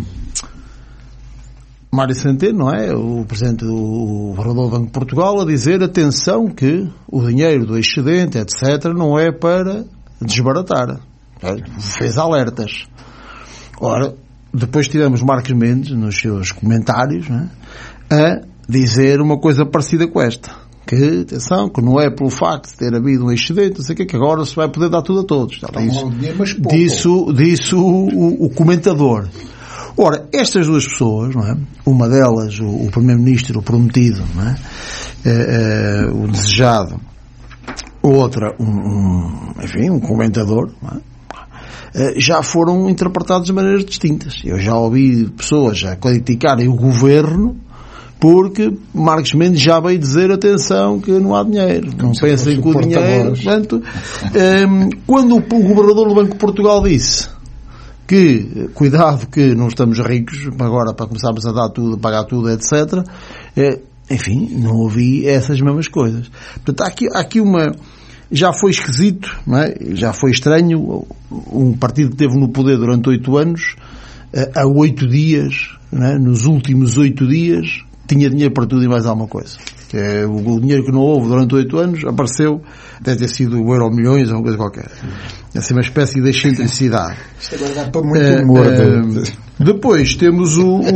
Mário Centeno, não é? O presidente do Governador do Banco de Portugal, a dizer, atenção, que o dinheiro do excedente, etc., não é para desbaratar. Fez alertas. Ora, depois tivemos Marcos Mendes, nos seus comentários, não é? A dizer uma coisa parecida com esta, que, atenção, que não é pelo facto de ter havido um excedente, não sei o que agora se vai poder dar tudo a todos. Disse o comentador. Ora, estas duas pessoas, não é? Uma delas, o primeiro-ministro, o prometido, não é? O desejado, outra, enfim, um comentador, não é? Já foram interpretados de maneiras distintas. Eu já ouvi pessoas a criticarem o governo porque Marcos Mendes já veio dizer, atenção, que não há dinheiro. Não pensem que o dinheiro... Portanto, quando o governador do Banco de Portugal disse que, cuidado que não estamos ricos, agora para começarmos a dar tudo, a pagar tudo, etc., enfim, não ouvi essas mesmas coisas. Portanto, há aqui uma... Já foi esquisito, não é? Já foi estranho, um partido que esteve no poder durante 8 anos, há 8 dias, não é? Nos últimos 8 dias, tinha dinheiro para tudo e mais alguma coisa. O dinheiro que não houve durante 8 anos apareceu, deve ter sido o Euromilhões ou uma coisa qualquer. Assim, uma espécie de excentricidade. Isto agora dá para muito humor. Depois temos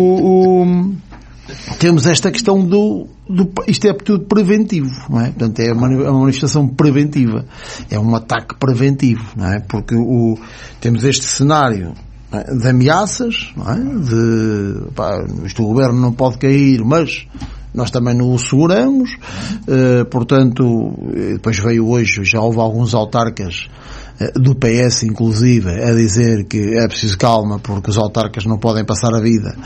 temos esta questão isto é tudo preventivo, não é? Portanto, é uma manifestação preventiva. É um ataque preventivo, não é? Porque temos este cenário de ameaças, não é? Isto o governo não pode cair, mas nós também não o seguramos, portanto, depois veio hoje, já houve alguns autarcas do PS, inclusive, a dizer que é preciso calma, porque os autarcas não podem passar a vida,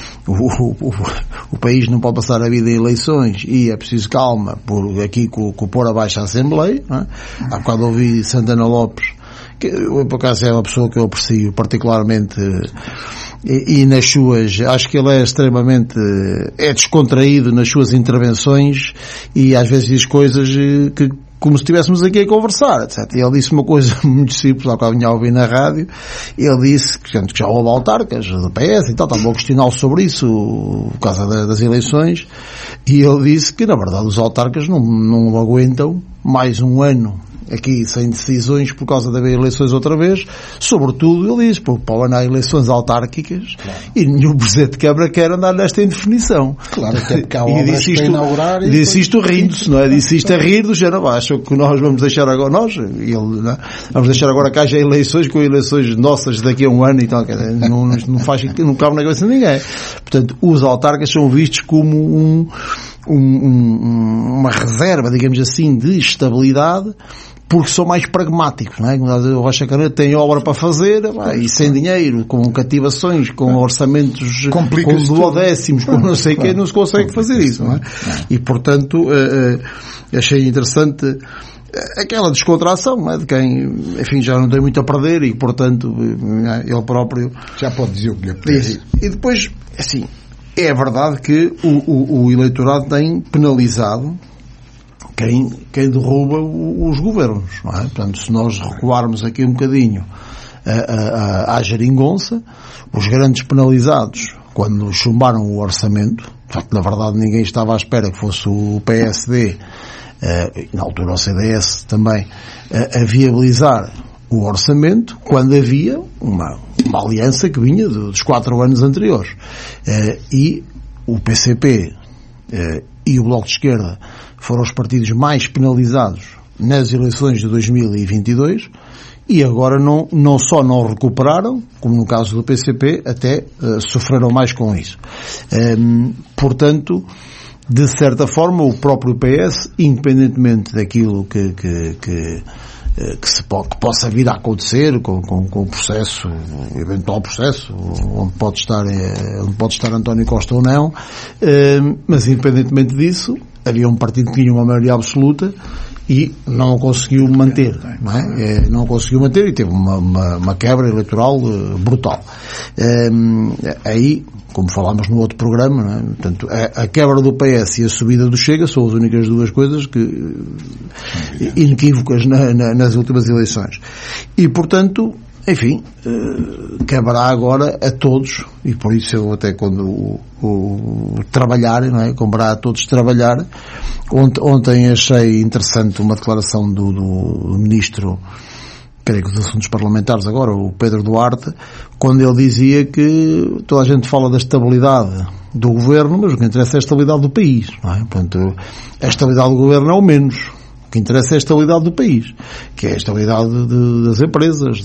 o país não pode passar a vida em eleições, e é preciso calma, por aqui com o pôr abaixo a Assembleia, não é? Há bocado ouvi Santana Lopes, que por acaso é uma pessoa que eu aprecio particularmente, e nas suas, acho que ele é extremamente, descontraído nas suas intervenções, e às vezes diz coisas que, como se estivéssemos aqui a conversar, etc. E ele disse uma coisa muito simples, ao que eu vinha a ouvir na rádio, ele disse que já houve autarcas do PS e tal, estava a questioná-lo sobre isso, por causa das eleições, e ele disse que, na verdade, os autarcas não aguentam mais um ano aqui sem decisões por causa de haver eleições outra vez, sobretudo, ele diz, porque para o ano há eleições autárquicas, e nenhum Presidente de Câmara quer andar nesta indefinição. Claro, até porque há obras para inaugurar. Disse isto rindo-se, não é? Disse isto a rir do género, acham que nós vamos deixar agora, vamos deixar agora que haja eleições com eleições nossas daqui a um ano e tal, não cabe na cabeça de ninguém. Portanto, os autarcas são vistos como uma reserva, digamos assim, de estabilidade, porque são mais pragmáticos, não é? O Rocha Carneiro tem obra para fazer, e sem dinheiro, com cativações, com orçamentos, com duodécimos, com não sei quem, não se consegue fazer isso, não é? E, portanto, achei interessante aquela descontração, não é? De quem, enfim, já não tem muito a perder e, portanto, ele próprio já pode dizer o que lhe apetece. E depois, assim, é verdade que o eleitorado tem penalizado quem derruba os governos, não é? Portanto, se nós recuarmos aqui um bocadinho à geringonça, os grandes penalizados, quando chumbaram o orçamento, portanto, na verdade ninguém estava à espera que fosse o PSD, na altura o CDS também, a viabilizar o orçamento, quando havia uma aliança que vinha dos 4 anos anteriores. E o PCP e o Bloco de Esquerda foram os partidos mais penalizados nas eleições de 2022 e agora não só não recuperaram, como no caso do PCP, até sofreram mais com isso. Portanto, de certa forma, o próprio PS, independentemente daquilo que possa vir a acontecer com o processo, eventual processo, onde pode estar António Costa ou não, mas independentemente disso, havia um partido que tinha uma maioria absoluta e não o conseguiu manter, não é? Não o conseguiu manter e teve uma quebra eleitoral brutal. Aí, como falámos no outro programa, não é? Portanto, a quebra do PS e a subida do Chega são as únicas duas coisas inequívocas nas últimas eleições. E, portanto, enfim, caberá agora a todos, e por isso eu até quando o trabalhar, não é? Caberá a todos trabalhar. Ontem achei interessante uma declaração do ministro, creio que dos Assuntos Parlamentares agora, o Pedro Duarte, quando ele dizia que toda a gente fala da estabilidade do governo, mas o que interessa é a estabilidade do país, não é? Portanto, a estabilidade do governo é o menos. O que interessa é a estabilidade do país, que é a estabilidade das empresas,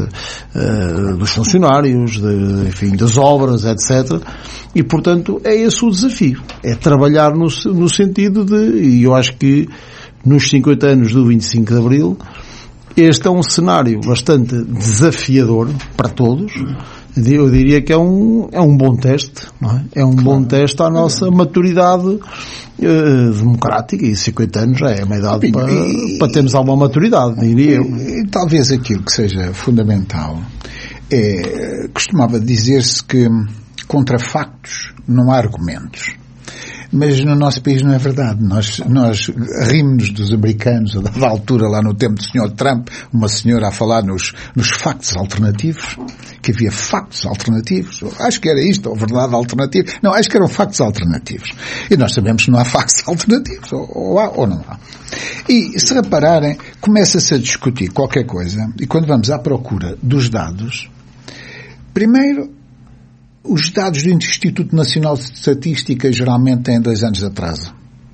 dos funcionários, enfim, das obras, etc. E, portanto, é esse o desafio. É trabalhar no sentido e eu acho que nos 50 anos do 25 de Abril, este é um cenário bastante desafiador para todos. Eu diria que é um bom teste, não é? É um bom teste à nossa maturidade democrática, e 50 anos já é uma idade para termos alguma maturidade, diria eu. E talvez aquilo que seja fundamental costumava dizer-se que contra factos não há argumentos. Mas no nosso país não é verdade. Nós rimos-nos dos americanos, a dada altura, lá no tempo do Sr. Trump, uma senhora a falar nos factos alternativos, que havia factos alternativos. Acho que era isto, ou verdade alternativa. Não, acho que eram factos alternativos. E nós sabemos que não há factos alternativos, ou há ou não há. E, se repararem, começa-se a discutir qualquer coisa, e quando vamos à procura dos dados, primeiro, os dados do Instituto Nacional de Estatística geralmente têm 2 anos de atraso.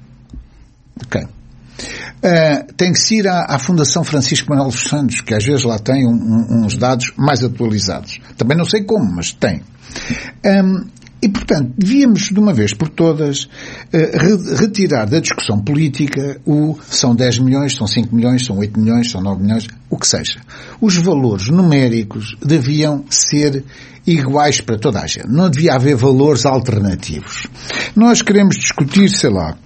Ok. Tem que se ir à Fundação Francisco Manuel dos Santos, que às vezes lá tem uns dados mais atualizados. Também não sei como, mas tem. E, portanto, devíamos, de uma vez por todas, retirar da discussão política são 10 milhões, são 5 milhões, são 8 milhões, são 9 milhões, o que seja. Os valores numéricos deviam ser iguais para toda a gente. Não devia haver valores alternativos. Nós queremos discutir, sei lá,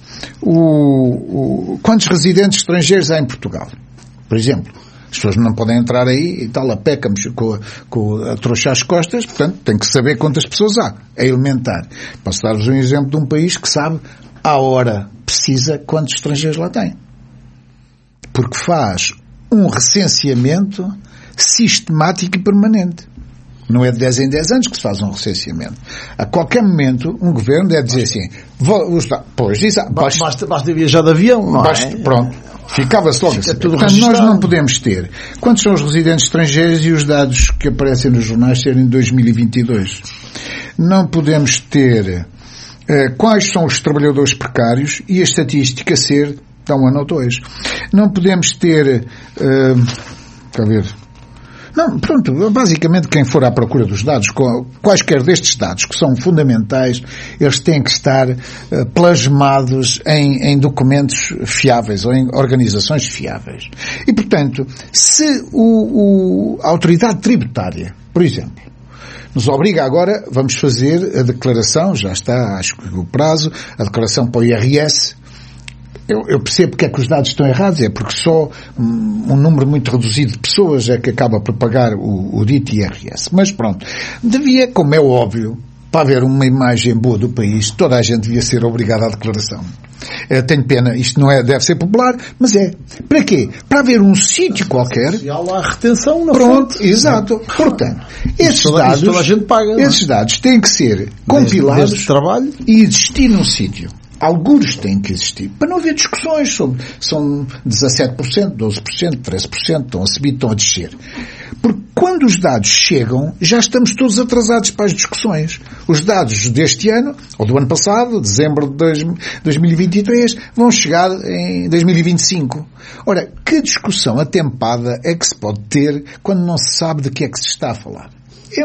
quantos residentes estrangeiros há em Portugal, por exemplo. As pessoas não podem entrar aí e tal, a pecamos a trouxa às costas, portanto, tem que saber quantas pessoas há. É elementar. Posso dar-vos um exemplo de um país que sabe, à hora precisa, quantos estrangeiros lá tem. Porque faz um recenseamento sistemático e permanente. Não é de 10 em 10 anos que se faz um recenseamento. A qualquer momento, um governo deve dizer assim, basta viajar de avião, não é? Pronto. Ficava-se logo a saber. Portanto, nós não podemos ter quantos são os residentes estrangeiros e os dados que aparecem nos jornais serem de 2022. Não podemos ter quais são os trabalhadores precários e a estatística ser de há um ano ou dois. Não podemos ter... Não, pronto, basicamente quem for à procura dos dados, quaisquer destes dados que são fundamentais, eles têm que estar plasmados em documentos fiáveis ou em organizações fiáveis. E, portanto, se a autoridade tributária, por exemplo, nos obriga agora, vamos fazer a declaração, já está, acho que o prazo, a declaração para o IRS. Eu percebo porque é que os dados estão errados, é porque só um número muito reduzido de pessoas é que acaba por pagar o dito IRS. Mas pronto, devia, como é óbvio, para haver uma imagem boa do país, toda a gente devia ser obrigada à declaração. Tenho pena, isto não deve ser popular, mas é. Para quê? Para haver um sítio qualquer. Há retenção na Pronto, fonte. Exato. Portanto, esses dados, toda a gente paga, esses dados têm que ser compilados desde trabalho e existir num sítio. Alguns têm que existir, para não haver discussões sobre, são 17%, 12%, 13%, estão a subir, estão a descer. Porque quando os dados chegam, já estamos todos atrasados para as discussões. Os dados deste ano, ou do ano passado, dezembro de 2023, vão chegar em 2025. Ora, que discussão atempada é que se pode ter quando não se sabe de que é que se está a falar? É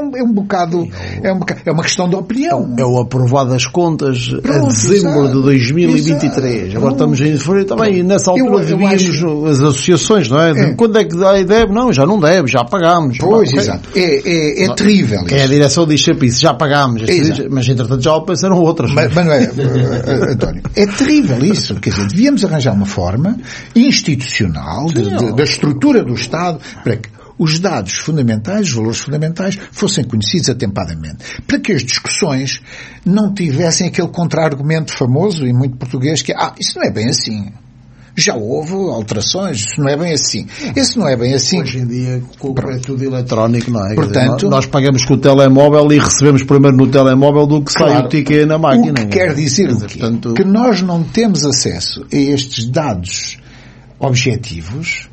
uma questão de opinião. É o aprovado das contas a dezembro de 2023. Agora estamos em fevereiro também, e nessa altura devíamos as associações, não é? Quando é que deve? Não, já não deve, já pagámos. Pois, exato. É terrível. Que é a direção diz sempre isso, já pagámos. Mas entretanto já apareceram outras. Mas não é, António, é terrível isso. Quer dizer, devíamos arranjar uma forma institucional da estrutura do Estado para que os dados fundamentais, os valores fundamentais, fossem conhecidos atempadamente. Para que as discussões não tivessem aquele contra-argumento famoso e muito português que isso não é bem assim. Já houve alterações, isso não é bem assim. Esse não é bem assim. Hoje em dia é tudo eletrónico, não é? Portanto, nós pagamos com o telemóvel e recebemos primeiro no telemóvel do que sai o ticket na máquina. O que quer dizer o quê? Portanto, que nós não temos acesso a estes dados objetivos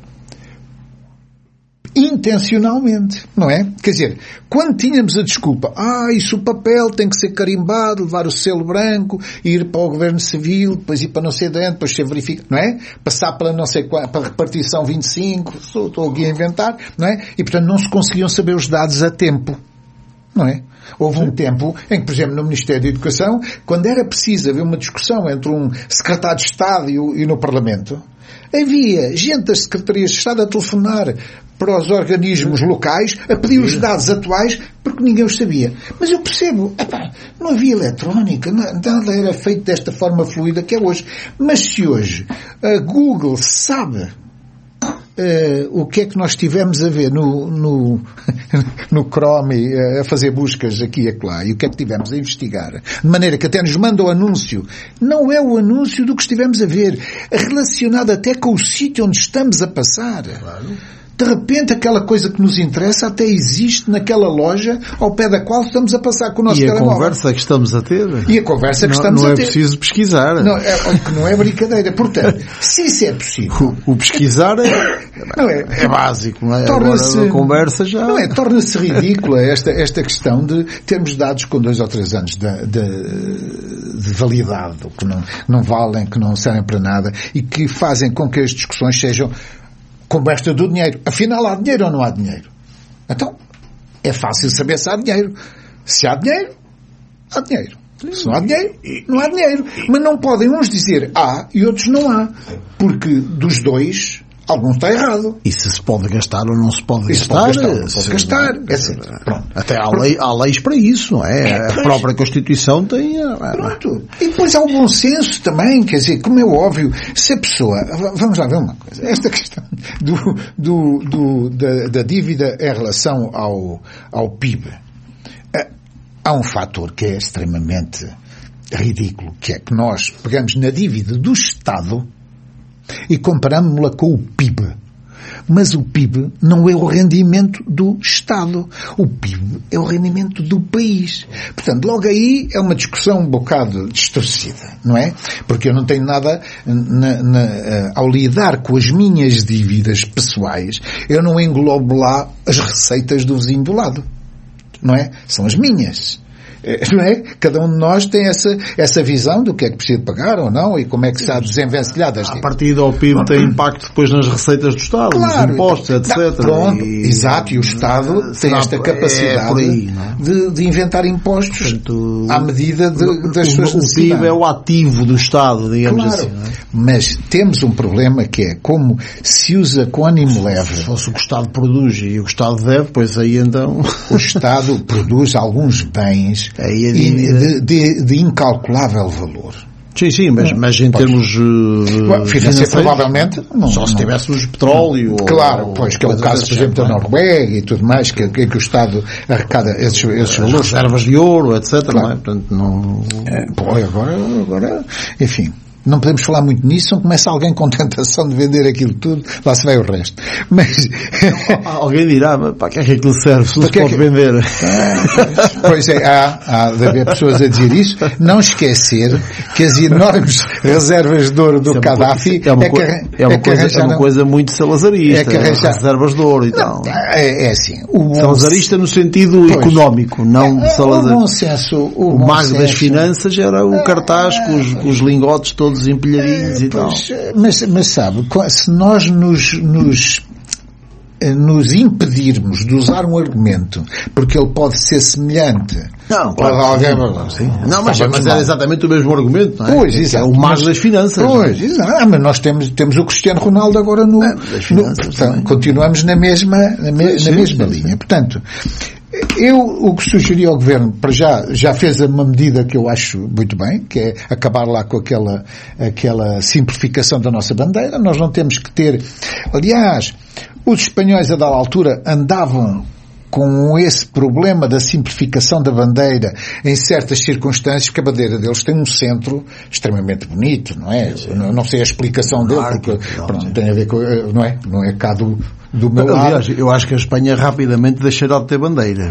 intencionalmente, não é? Quer dizer, quando tínhamos a desculpa, isso o papel tem que ser carimbado, levar o selo branco, ir para o governo civil, depois ir para não sei dentro, depois ser verificado, não é? Passar para não sei qual, para a repartição 25, estou aqui a inventar, não é? E portanto não se conseguiam saber os dados a tempo, não é? Houve um tempo em que, por exemplo, no Ministério da Educação, quando era preciso haver uma discussão entre um secretário de Estado e no Parlamento, havia gente das Secretarias de Estado a telefonar para os organismos locais a pedir os dados atuais porque ninguém os sabia. Mas eu percebo, não havia eletrónica, nada era feito desta forma fluida que é hoje. Mas se hoje a Google sabe o que é que nós tivemos a ver no Chrome a fazer buscas aqui e acolá, e o que é que tivemos a investigar, de maneira que até nos manda o anúncio, não é o anúncio do que estivemos a ver, relacionado até com o sítio onde estamos a passar. Claro. De repente aquela coisa que nos interessa até existe naquela loja ao pé da qual estamos a passar com o nosso telemóvel. E a conversa que estamos a ter? E a conversa que estamos a ter. Não é preciso pesquisar. Não é brincadeira. Portanto, se isso é possível... O pesquisar é básico, não é? Torna-se... Agora a conversa já... Não é? Torna-se ridícula esta questão de termos dados com 2 ou 3 anos de validade, que não valem, que não servem para nada e que fazem com que as discussões sejam como esta do dinheiro. Afinal, há dinheiro ou não há dinheiro? Então, é fácil saber se há dinheiro. Se há dinheiro, há dinheiro. Se não há dinheiro, não há dinheiro. Mas não podem uns dizer há e outros não há. Porque dos dois, algum está errado. E se pode gastar ou não se pode gastar? Não pode gastar. Pronto. Até há leis para isso, não é? A própria Constituição tem... Pronto. E depois há o bom senso também, quer dizer, como é óbvio, se a pessoa... Vamos lá ver uma coisa. Esta questão da dívida em relação ao PIB. Há um fator que é extremamente ridículo, que é que nós pegamos na dívida do Estado e comparamos-la com o PIB. Mas o PIB não é o rendimento do Estado. O PIB é o rendimento do país. Portanto, logo aí é uma discussão um bocado distorcida, não é? Porque eu não tenho nada, ao lidar com as minhas dívidas pessoais, eu não englobo lá as receitas do vizinho do lado. Não é? São as minhas. Não é? Cada um de nós tem essa visão do que é que precisa pagar ou não e como é que está desenvencilhado as dívidas. A partir do PIB tem impacto depois nas receitas do Estado, claro, nos impostos, etc. Pronto, exato, e o Estado tem esta capacidade aí, de inventar impostos, portanto, à medida das suas necessidades. O PIB é o ativo do Estado, digamos claro, assim. Não é? Mas temos um problema que é como se usa com ânimo leve. Se fosse o que o Estado produz e o que o Estado deve, pois aí então... O Estado produz alguns bens de incalculável valor. Sim, mas em termos financeiros, provavelmente só se tivéssemos petróleo. Claro, pois, que é o caso, por exemplo, da Noruega e tudo mais, que o Estado arrecada esses valores. Reservas de ouro, etc. Claro. Não é? Portanto, não... Agora, enfim... Não podemos falar muito nisso, não começa alguém com tentação de vender aquilo tudo, lá se vai o resto. Mas... Alguém dirá, para que é que aquilo serve se não se pode vender? Pois é, há de haver pessoas a dizer isso. Não esquecer que as enormes reservas de ouro do Gaddafi é uma coisa muito salazarista. Reservas de ouro e tal. É assim. Salazarista no sentido económico, não salazarista. O bom senso. O mago das finanças era o cartaz com os lingotes todos empilhadinhos e tal. Mas sabe, se nós nos impedirmos de usar um argumento porque ele pode ser semelhante mas era exatamente o mesmo argumento, não é? Pois, exato. É o mago das finanças. Pois, exato. Mas nós temos o Cristiano Ronaldo agora portanto, continuamos na mesma linha. Portanto, o que sugeri ao Governo, para já fez uma medida que eu acho muito bem, que é acabar lá com aquela simplificação da nossa bandeira. Nós não temos que ter... Aliás, os espanhóis a dada altura andavam com esse problema da simplificação da bandeira em certas circunstâncias, porque a bandeira deles tem um centro extremamente bonito, não é? Não sei a explicação dele, porque tem a ver com... Não é cá do meu lado. Aliás, eu acho que a Espanha rapidamente deixará de ter bandeira.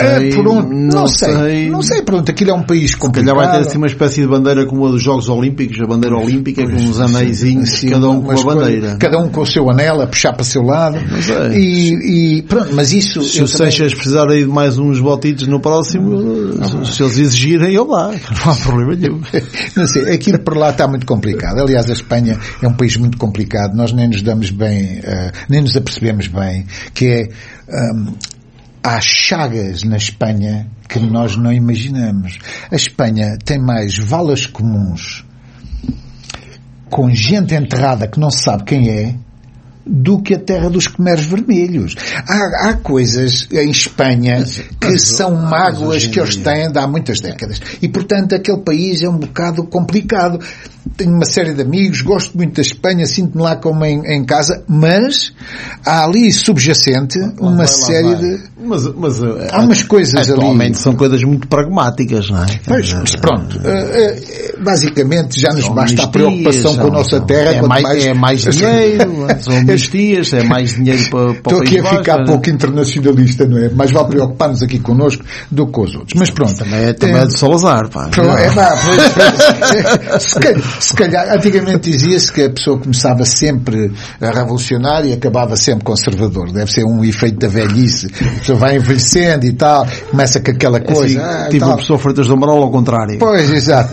Não sei, pronto, aquilo é um país complicado. Se calhar vai ter assim uma espécie de bandeira como a dos Jogos Olímpicos, a bandeira olímpica, com uns anéisinhos, cada um com a bandeira. Cada um com o seu anel, a puxar para o seu lado. Não sei. Pronto, mas isso... Se o Seixas precisar aí de mais uns botitos no próximo, se eles exigirem, eu lá. Não há problema nenhum. Não sei, aquilo por lá está muito complicado. Aliás, a Espanha é um país muito complicado. Nós nem nos damos bem, nem nos apercebemos bem, que é há chagas na Espanha que nós não imaginamos. A Espanha tem mais valas comuns com gente enterrada que não se sabe quem é do que a terra dos Khmeres vermelhos. Há coisas em Espanha que são mágoas que eles têm de há muitas décadas. E, portanto, aquele país é um bocado complicado. Tenho uma série de amigos, gosto muito da Espanha, sinto-me lá como em casa, mas há ali subjacente uma série de... há umas coisas ali... são coisas muito pragmáticas, não é? Mas pronto, basicamente já nos basta a preocupação com a nossa terra. É mais dinheiro, são amnistias, é mais dinheiro para o país. Estou aqui a ficar pouco internacionalista, não é? Mas vale preocupar-nos aqui connosco do que com os outros. Mas pronto. Também é de Salazar, pá. Se calhar, antigamente dizia-se que a pessoa começava sempre a revolucionar e acabava sempre conservador. Deve ser um efeito da velhice. A pessoa vai envelhecendo e tal, começa com aquela coisa. Assim, tipo a pessoa Freitas do Amaral ao contrário. Pois, exato.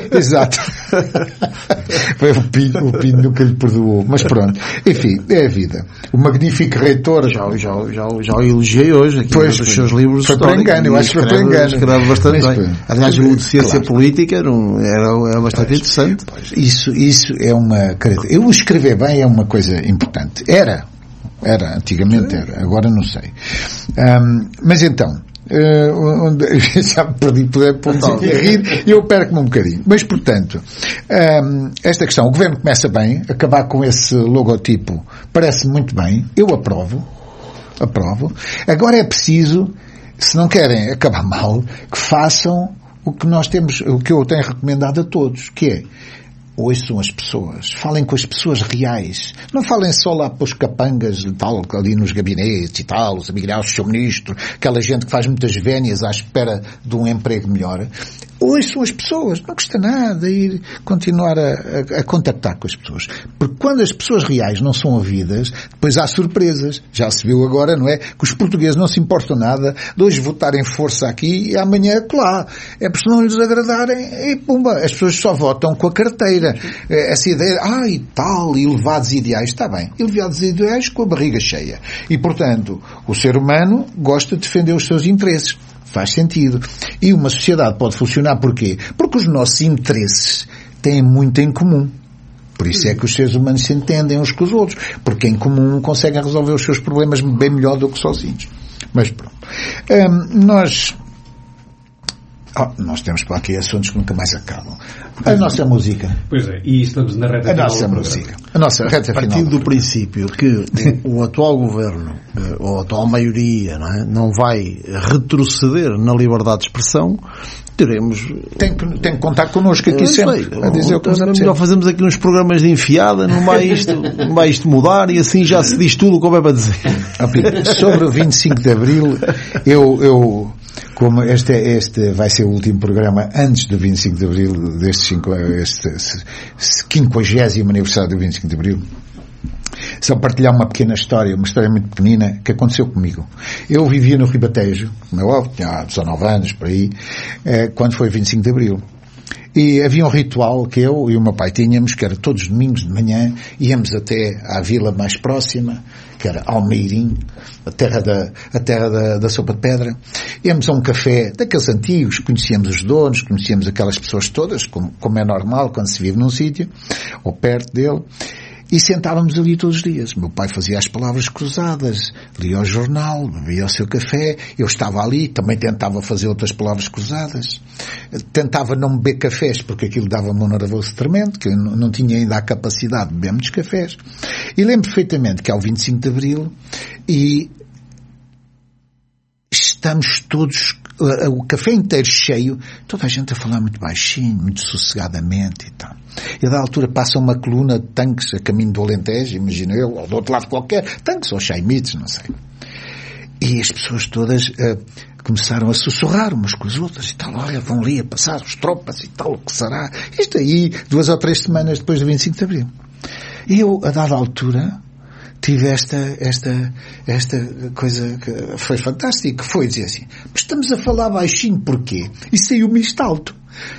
Foi o Pinho nunca lhe perdoou. Mas pronto. Enfim, é a vida. O magnífico reitor... Já o elogiei hoje aqui nos seus livros. Foi para engano, eu acho que foi para engano. Escreve bastante bem. Aliás, o de ciência política era bastante interessante. Isso é uma... Eu escrever bem é uma coisa importante. Era, antigamente era, agora não sei. Mas então, já me perdi a rir e eu perco-me um bocadinho. Mas, portanto, esta questão, o Governo começa bem, acabar com esse logotipo parece muito bem, eu aprovo. Agora é preciso, se não querem acabar mal, que façam o que nós temos, o que eu tenho recomendado a todos, que é ouçam as pessoas, falem com as pessoas reais, não falem só lá para os capangas e tal, ali nos gabinetes e tal, os amigalhados do seu ministro, aquela gente que faz muitas vénias à espera de um emprego melhor. Ouçam as pessoas, não custa nada ir continuar a contactar com as pessoas. Porque quando as pessoas reais não são ouvidas, depois há surpresas. Já se viu agora, não é? Que os portugueses não se importam nada de hoje votarem força aqui e amanhã lá. É porque não lhes agradarem e pumba, as pessoas só votam com a carteira. Essa ideia, e tal, elevados ideais, está bem. Elevados ideais com a barriga cheia. E, portanto, o ser humano gosta de defender os seus interesses. Faz sentido. E uma sociedade pode funcionar porquê? Porque os nossos interesses têm muito em comum. Por isso é que os seres humanos se entendem uns com os outros. Porque em comum conseguem resolver os seus problemas bem melhor do que sozinhos. Mas pronto. Nós temos para aqui assuntos que nunca mais acabam. A nossa música. Pois é, e estamos na reta final. A nossa música. A nossa reta final. Partindo do princípio que o atual governo, ou a atual maioria, não vai retroceder na liberdade de expressão, teremos... Tem que contar connosco aqui sempre. A dizer o que é melhor fazermos aqui uns programas de enfiada, não vai isto mudar e assim já se diz tudo o que houver para dizer. Sobre o 25 de Abril, como este vai ser o último programa antes do 25 de Abril, este 50º aniversário do 25 de Abril, só partilhar uma pequena história, uma história muito pequenina que aconteceu comigo. Eu vivia no Ribatejo, como é óbvio, tinha 19 anos, por aí, quando foi 25 de Abril. E havia um ritual que eu e o meu pai tínhamos, que era todos os domingos de manhã, íamos até à vila mais próxima, que era Almeirim, a terra da sopa de pedra. Íamos a um café daqueles antigos, conhecíamos os donos, conhecíamos aquelas pessoas todas, como é normal quando se vive num sítio, ou perto dele. E sentávamos ali todos os dias. Meu pai fazia as palavras cruzadas, lia o jornal, bebia o seu café, eu estava ali, também tentava fazer outras palavras cruzadas. Tentava não beber cafés, porque aquilo dava-me um nervoso tremendo, que eu não tinha ainda a capacidade de beber muitos cafés. E lembro perfeitamente que é o 25 de Abril e estamos todos, o café inteiro cheio, toda a gente a falar muito baixinho, muito sossegadamente e tal. E a da altura passa uma coluna de tanques a caminho do Alentejo, imagino eu, ou do outro lado qualquer, tanques ou chaimites, não sei. E as pessoas todas começaram a sussurrar umas com as outras e tal, olha, vão ali a passar os tropas e tal, o que será? Isto aí, 2 ou 3 semanas depois do 25 de Abril. E eu, a dada altura, tive esta coisa que foi fantástica, que foi dizer assim, mas estamos a falar baixinho porquê? E saiu-me isto alto.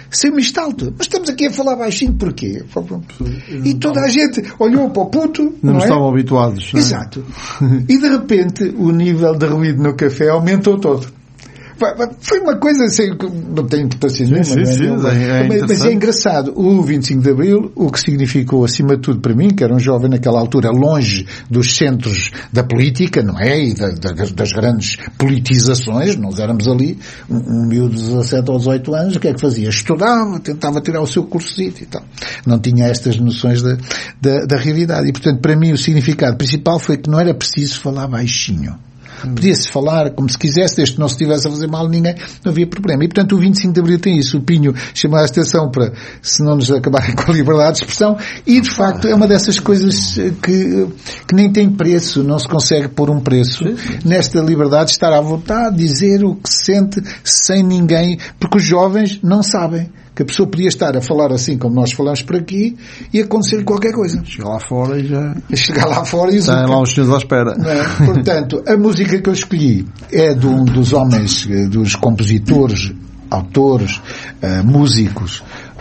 Mas estamos aqui a falar baixinho porquê? E toda a gente olhou para o puto, não estavam habituados. Não é? Exato. E de repente o nível de ruído no café aumentou todo. Foi uma coisa assim, não tem importância nenhuma, mas é engraçado. O 25 de Abril, o que significou acima de tudo para mim, que era um jovem naquela altura longe dos centros da política, não é? E das grandes politizações, nós éramos ali um miúdo de 17 ou 18 anos, o que é que fazia? Estudava, tentava tirar o seu cursito e tal. Não tinha estas noções da realidade. E portanto, para mim o significado principal foi que não era preciso falar baixinho. Podia-se falar como se quisesse, desde que não se estivesse a fazer mal a ninguém, não havia problema. E, portanto, o 25 de Abril tem isso. O Pinho chamou a atenção para, se não nos acabarem com a liberdade de expressão, e, de facto, é uma dessas coisas que nem tem preço, não se consegue pôr um preço nesta liberdade de estar à vontade, dizer o que sente, sem ninguém, porque os jovens não sabem que a pessoa podia estar a falar assim como nós falamos por aqui e acontecer qualquer coisa. Chegar lá fora e já... Chegar lá fora e... Estão lá os senhores à espera. É? Portanto, a música que eu escolhi é de um dos homens, dos compositores, autores, músicos,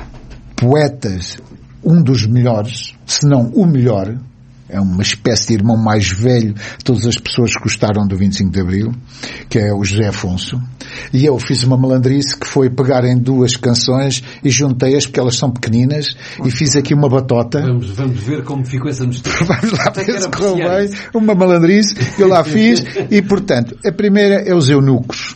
poetas, um dos melhores, se não o melhor. É uma espécie de irmão mais velho de todas as pessoas que gostaram do 25 de Abril, que é o José Afonso. E eu fiz uma malandrice que foi pegar em 2 canções e juntei-as porque elas são pequeninas e fiz aqui uma batota. Vamos ver como ficou essa mistura. Vamos lá ver se correu bem. Uma malandrice que eu lá fiz e, portanto, a primeira é Os Eunucos.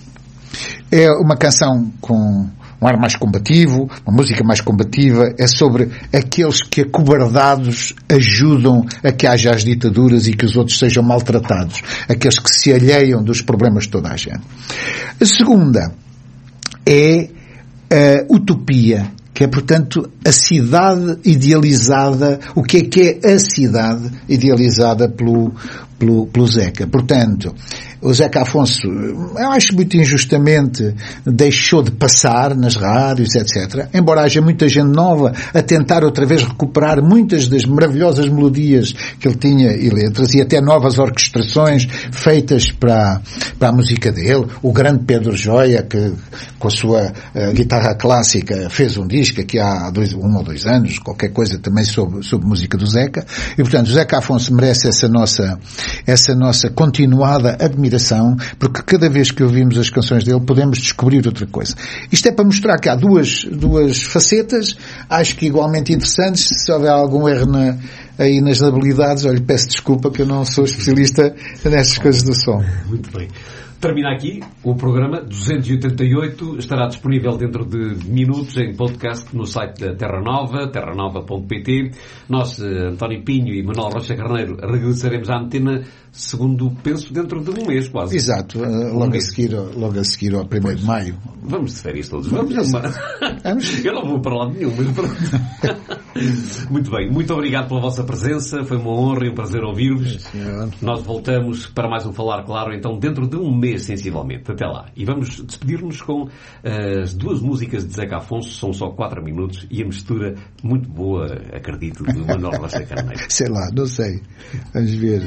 É uma canção com um ar mais combativo, uma música mais combativa, é sobre aqueles que acobardados ajudam a que haja as ditaduras e que os outros sejam maltratados, aqueles que se alheiam dos problemas de toda a gente. A segunda é a Utopia, que é, portanto, a cidade idealizada. O que é a cidade idealizada pelo Zeca? Portanto, o Zeca Afonso, eu acho muito injustamente, deixou de passar nas rádios, etc. Embora haja muita gente nova a tentar outra vez recuperar muitas das maravilhosas melodias que ele tinha e letras, e até novas orquestrações feitas para a música dele. O grande Pedro Joia, que com a sua guitarra clássica fez um disco aqui há 1 ou 2 anos, qualquer coisa também sobre música do Zeca. E, portanto, o Zeca Afonso merece essa nossa continuada admiração, porque cada vez que ouvimos as canções dele podemos descobrir outra coisa. Isto é para mostrar que há duas facetas, acho que igualmente interessantes. Se houver algum erro aí nas habilidades, olha, peço desculpa que eu não sou especialista nestas coisas do som. Muito bem. Termina aqui o programa 288, estará disponível dentro de minutos em podcast no site da Terra Nova, terranova.pt. Nós, António Pinho e Manuel Rocha Carneiro, regressaremos à antena, segundo penso, dentro de um mês quase. Exato, logo a seguir ao 1º de maio. Vamos de férias todos, vamos. Eu não vou para lado nenhum, mas pronto. Muito bem, muito obrigado pela vossa presença, foi uma honra e um prazer ouvir-vos. Nós voltamos para mais um Falar Claro, então, dentro de um mês, sensivelmente. Até lá. E vamos despedir-nos com as 2 músicas de Zeca Afonso, são só 4 minutos, e a mistura muito boa, acredito, de Manuel Rocha Carneiro. Sei lá, não sei. Vamos ver.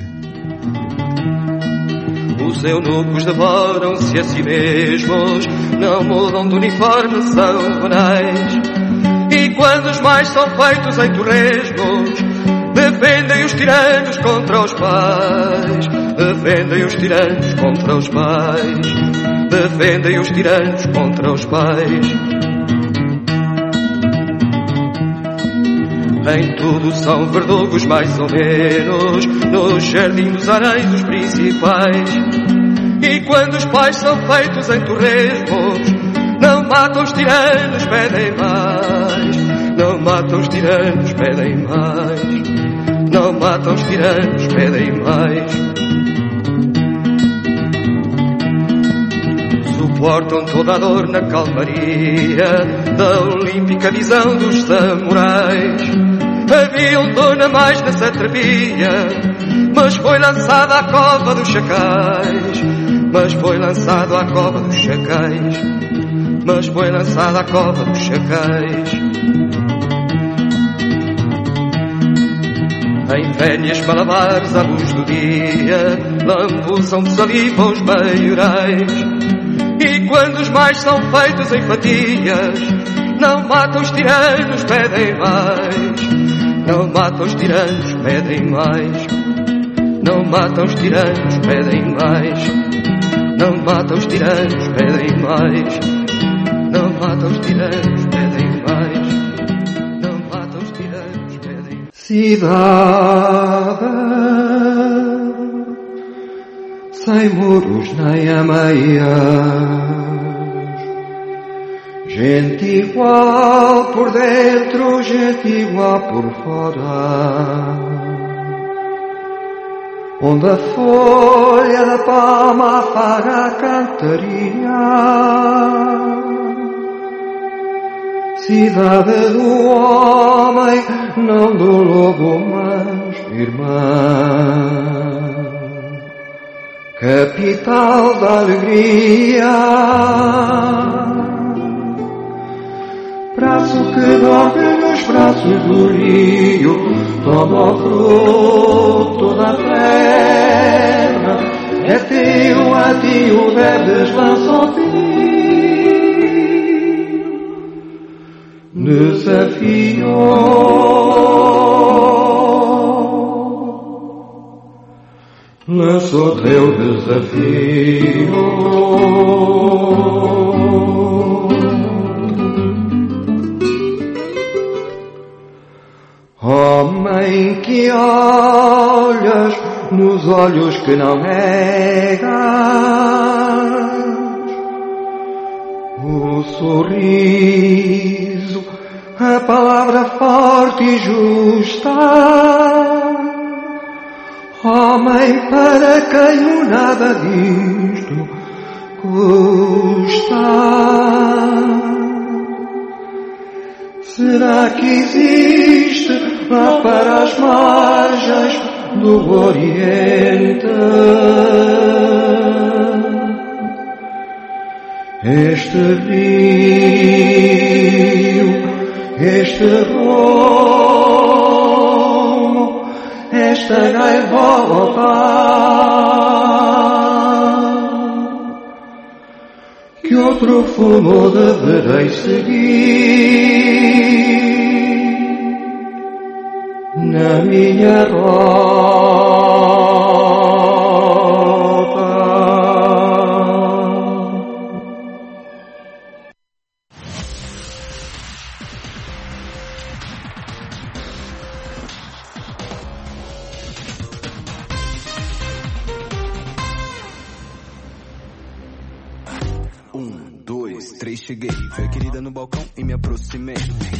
Os eunucos devoram-se a si mesmos, não mudam de uniforme, são banais. E quando os mais são feitos em torresmos, defendem os tiranos contra os pais. Defendem os tiranos contra os pais. Defendem os tiranos contra os pais. Em tudo são verdugos mais ou menos, no jardim dos aréis os principais. E quando os pais são feitos em torresmos, não matam os tiranos, pedem mais. Não matam os tiranos, pedem mais. Não matam os tiranos, pedem mais. Suportam toda a dor na calmaria da olímpica visão dos samurais. Havia um dono a mais nessa atrevia, mas foi lançado à cova dos chacais. Mas foi lançado à cova dos chacais. Mas foi lançado à cova dos chacais. Em férias malabares à luz do dia, lambuzam de saliva os maiorais. E quando os mais são feitos em fatias, não matam os tiranos, pedem mais. Não matam os tiranos, pedem mais. Não matam os tiranos, pedem mais. Não matam os tiranos, pedem mais. Não matam os tiranos, pedem mais. Não matam os tiranos, pedem mais. Cidade sem muros nem ameias, gente igual por dentro, gente igual por fora, onde a folha da palma afaga a cantaria. Cidade do homem, não do lobo, mas irmã. Capital da alegria, braço que dorme nos braços do rio, toma o fruto da terra, é teu, a ti o deves lançar. Desafio, lanço teu desafio. Homem que olhas nos olhos que não negas, o sorriso, a palavra forte e justa. Homem para quem o nada disto custa. Será que existe lá para as margens do Oriente este rio, este rumo, esta gaivota que outro fumo deverei seguir na minha rota. 1, 2, 3, cheguei. Foi a querida no balcão e me aproximei.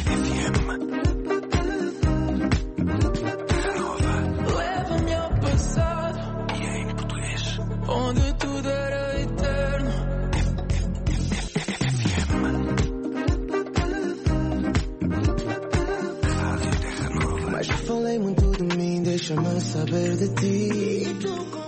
Leva-me ao passado, e é em português, onde tudo era eterno. Mas já falei muito de mim, deixa-me saber de ti.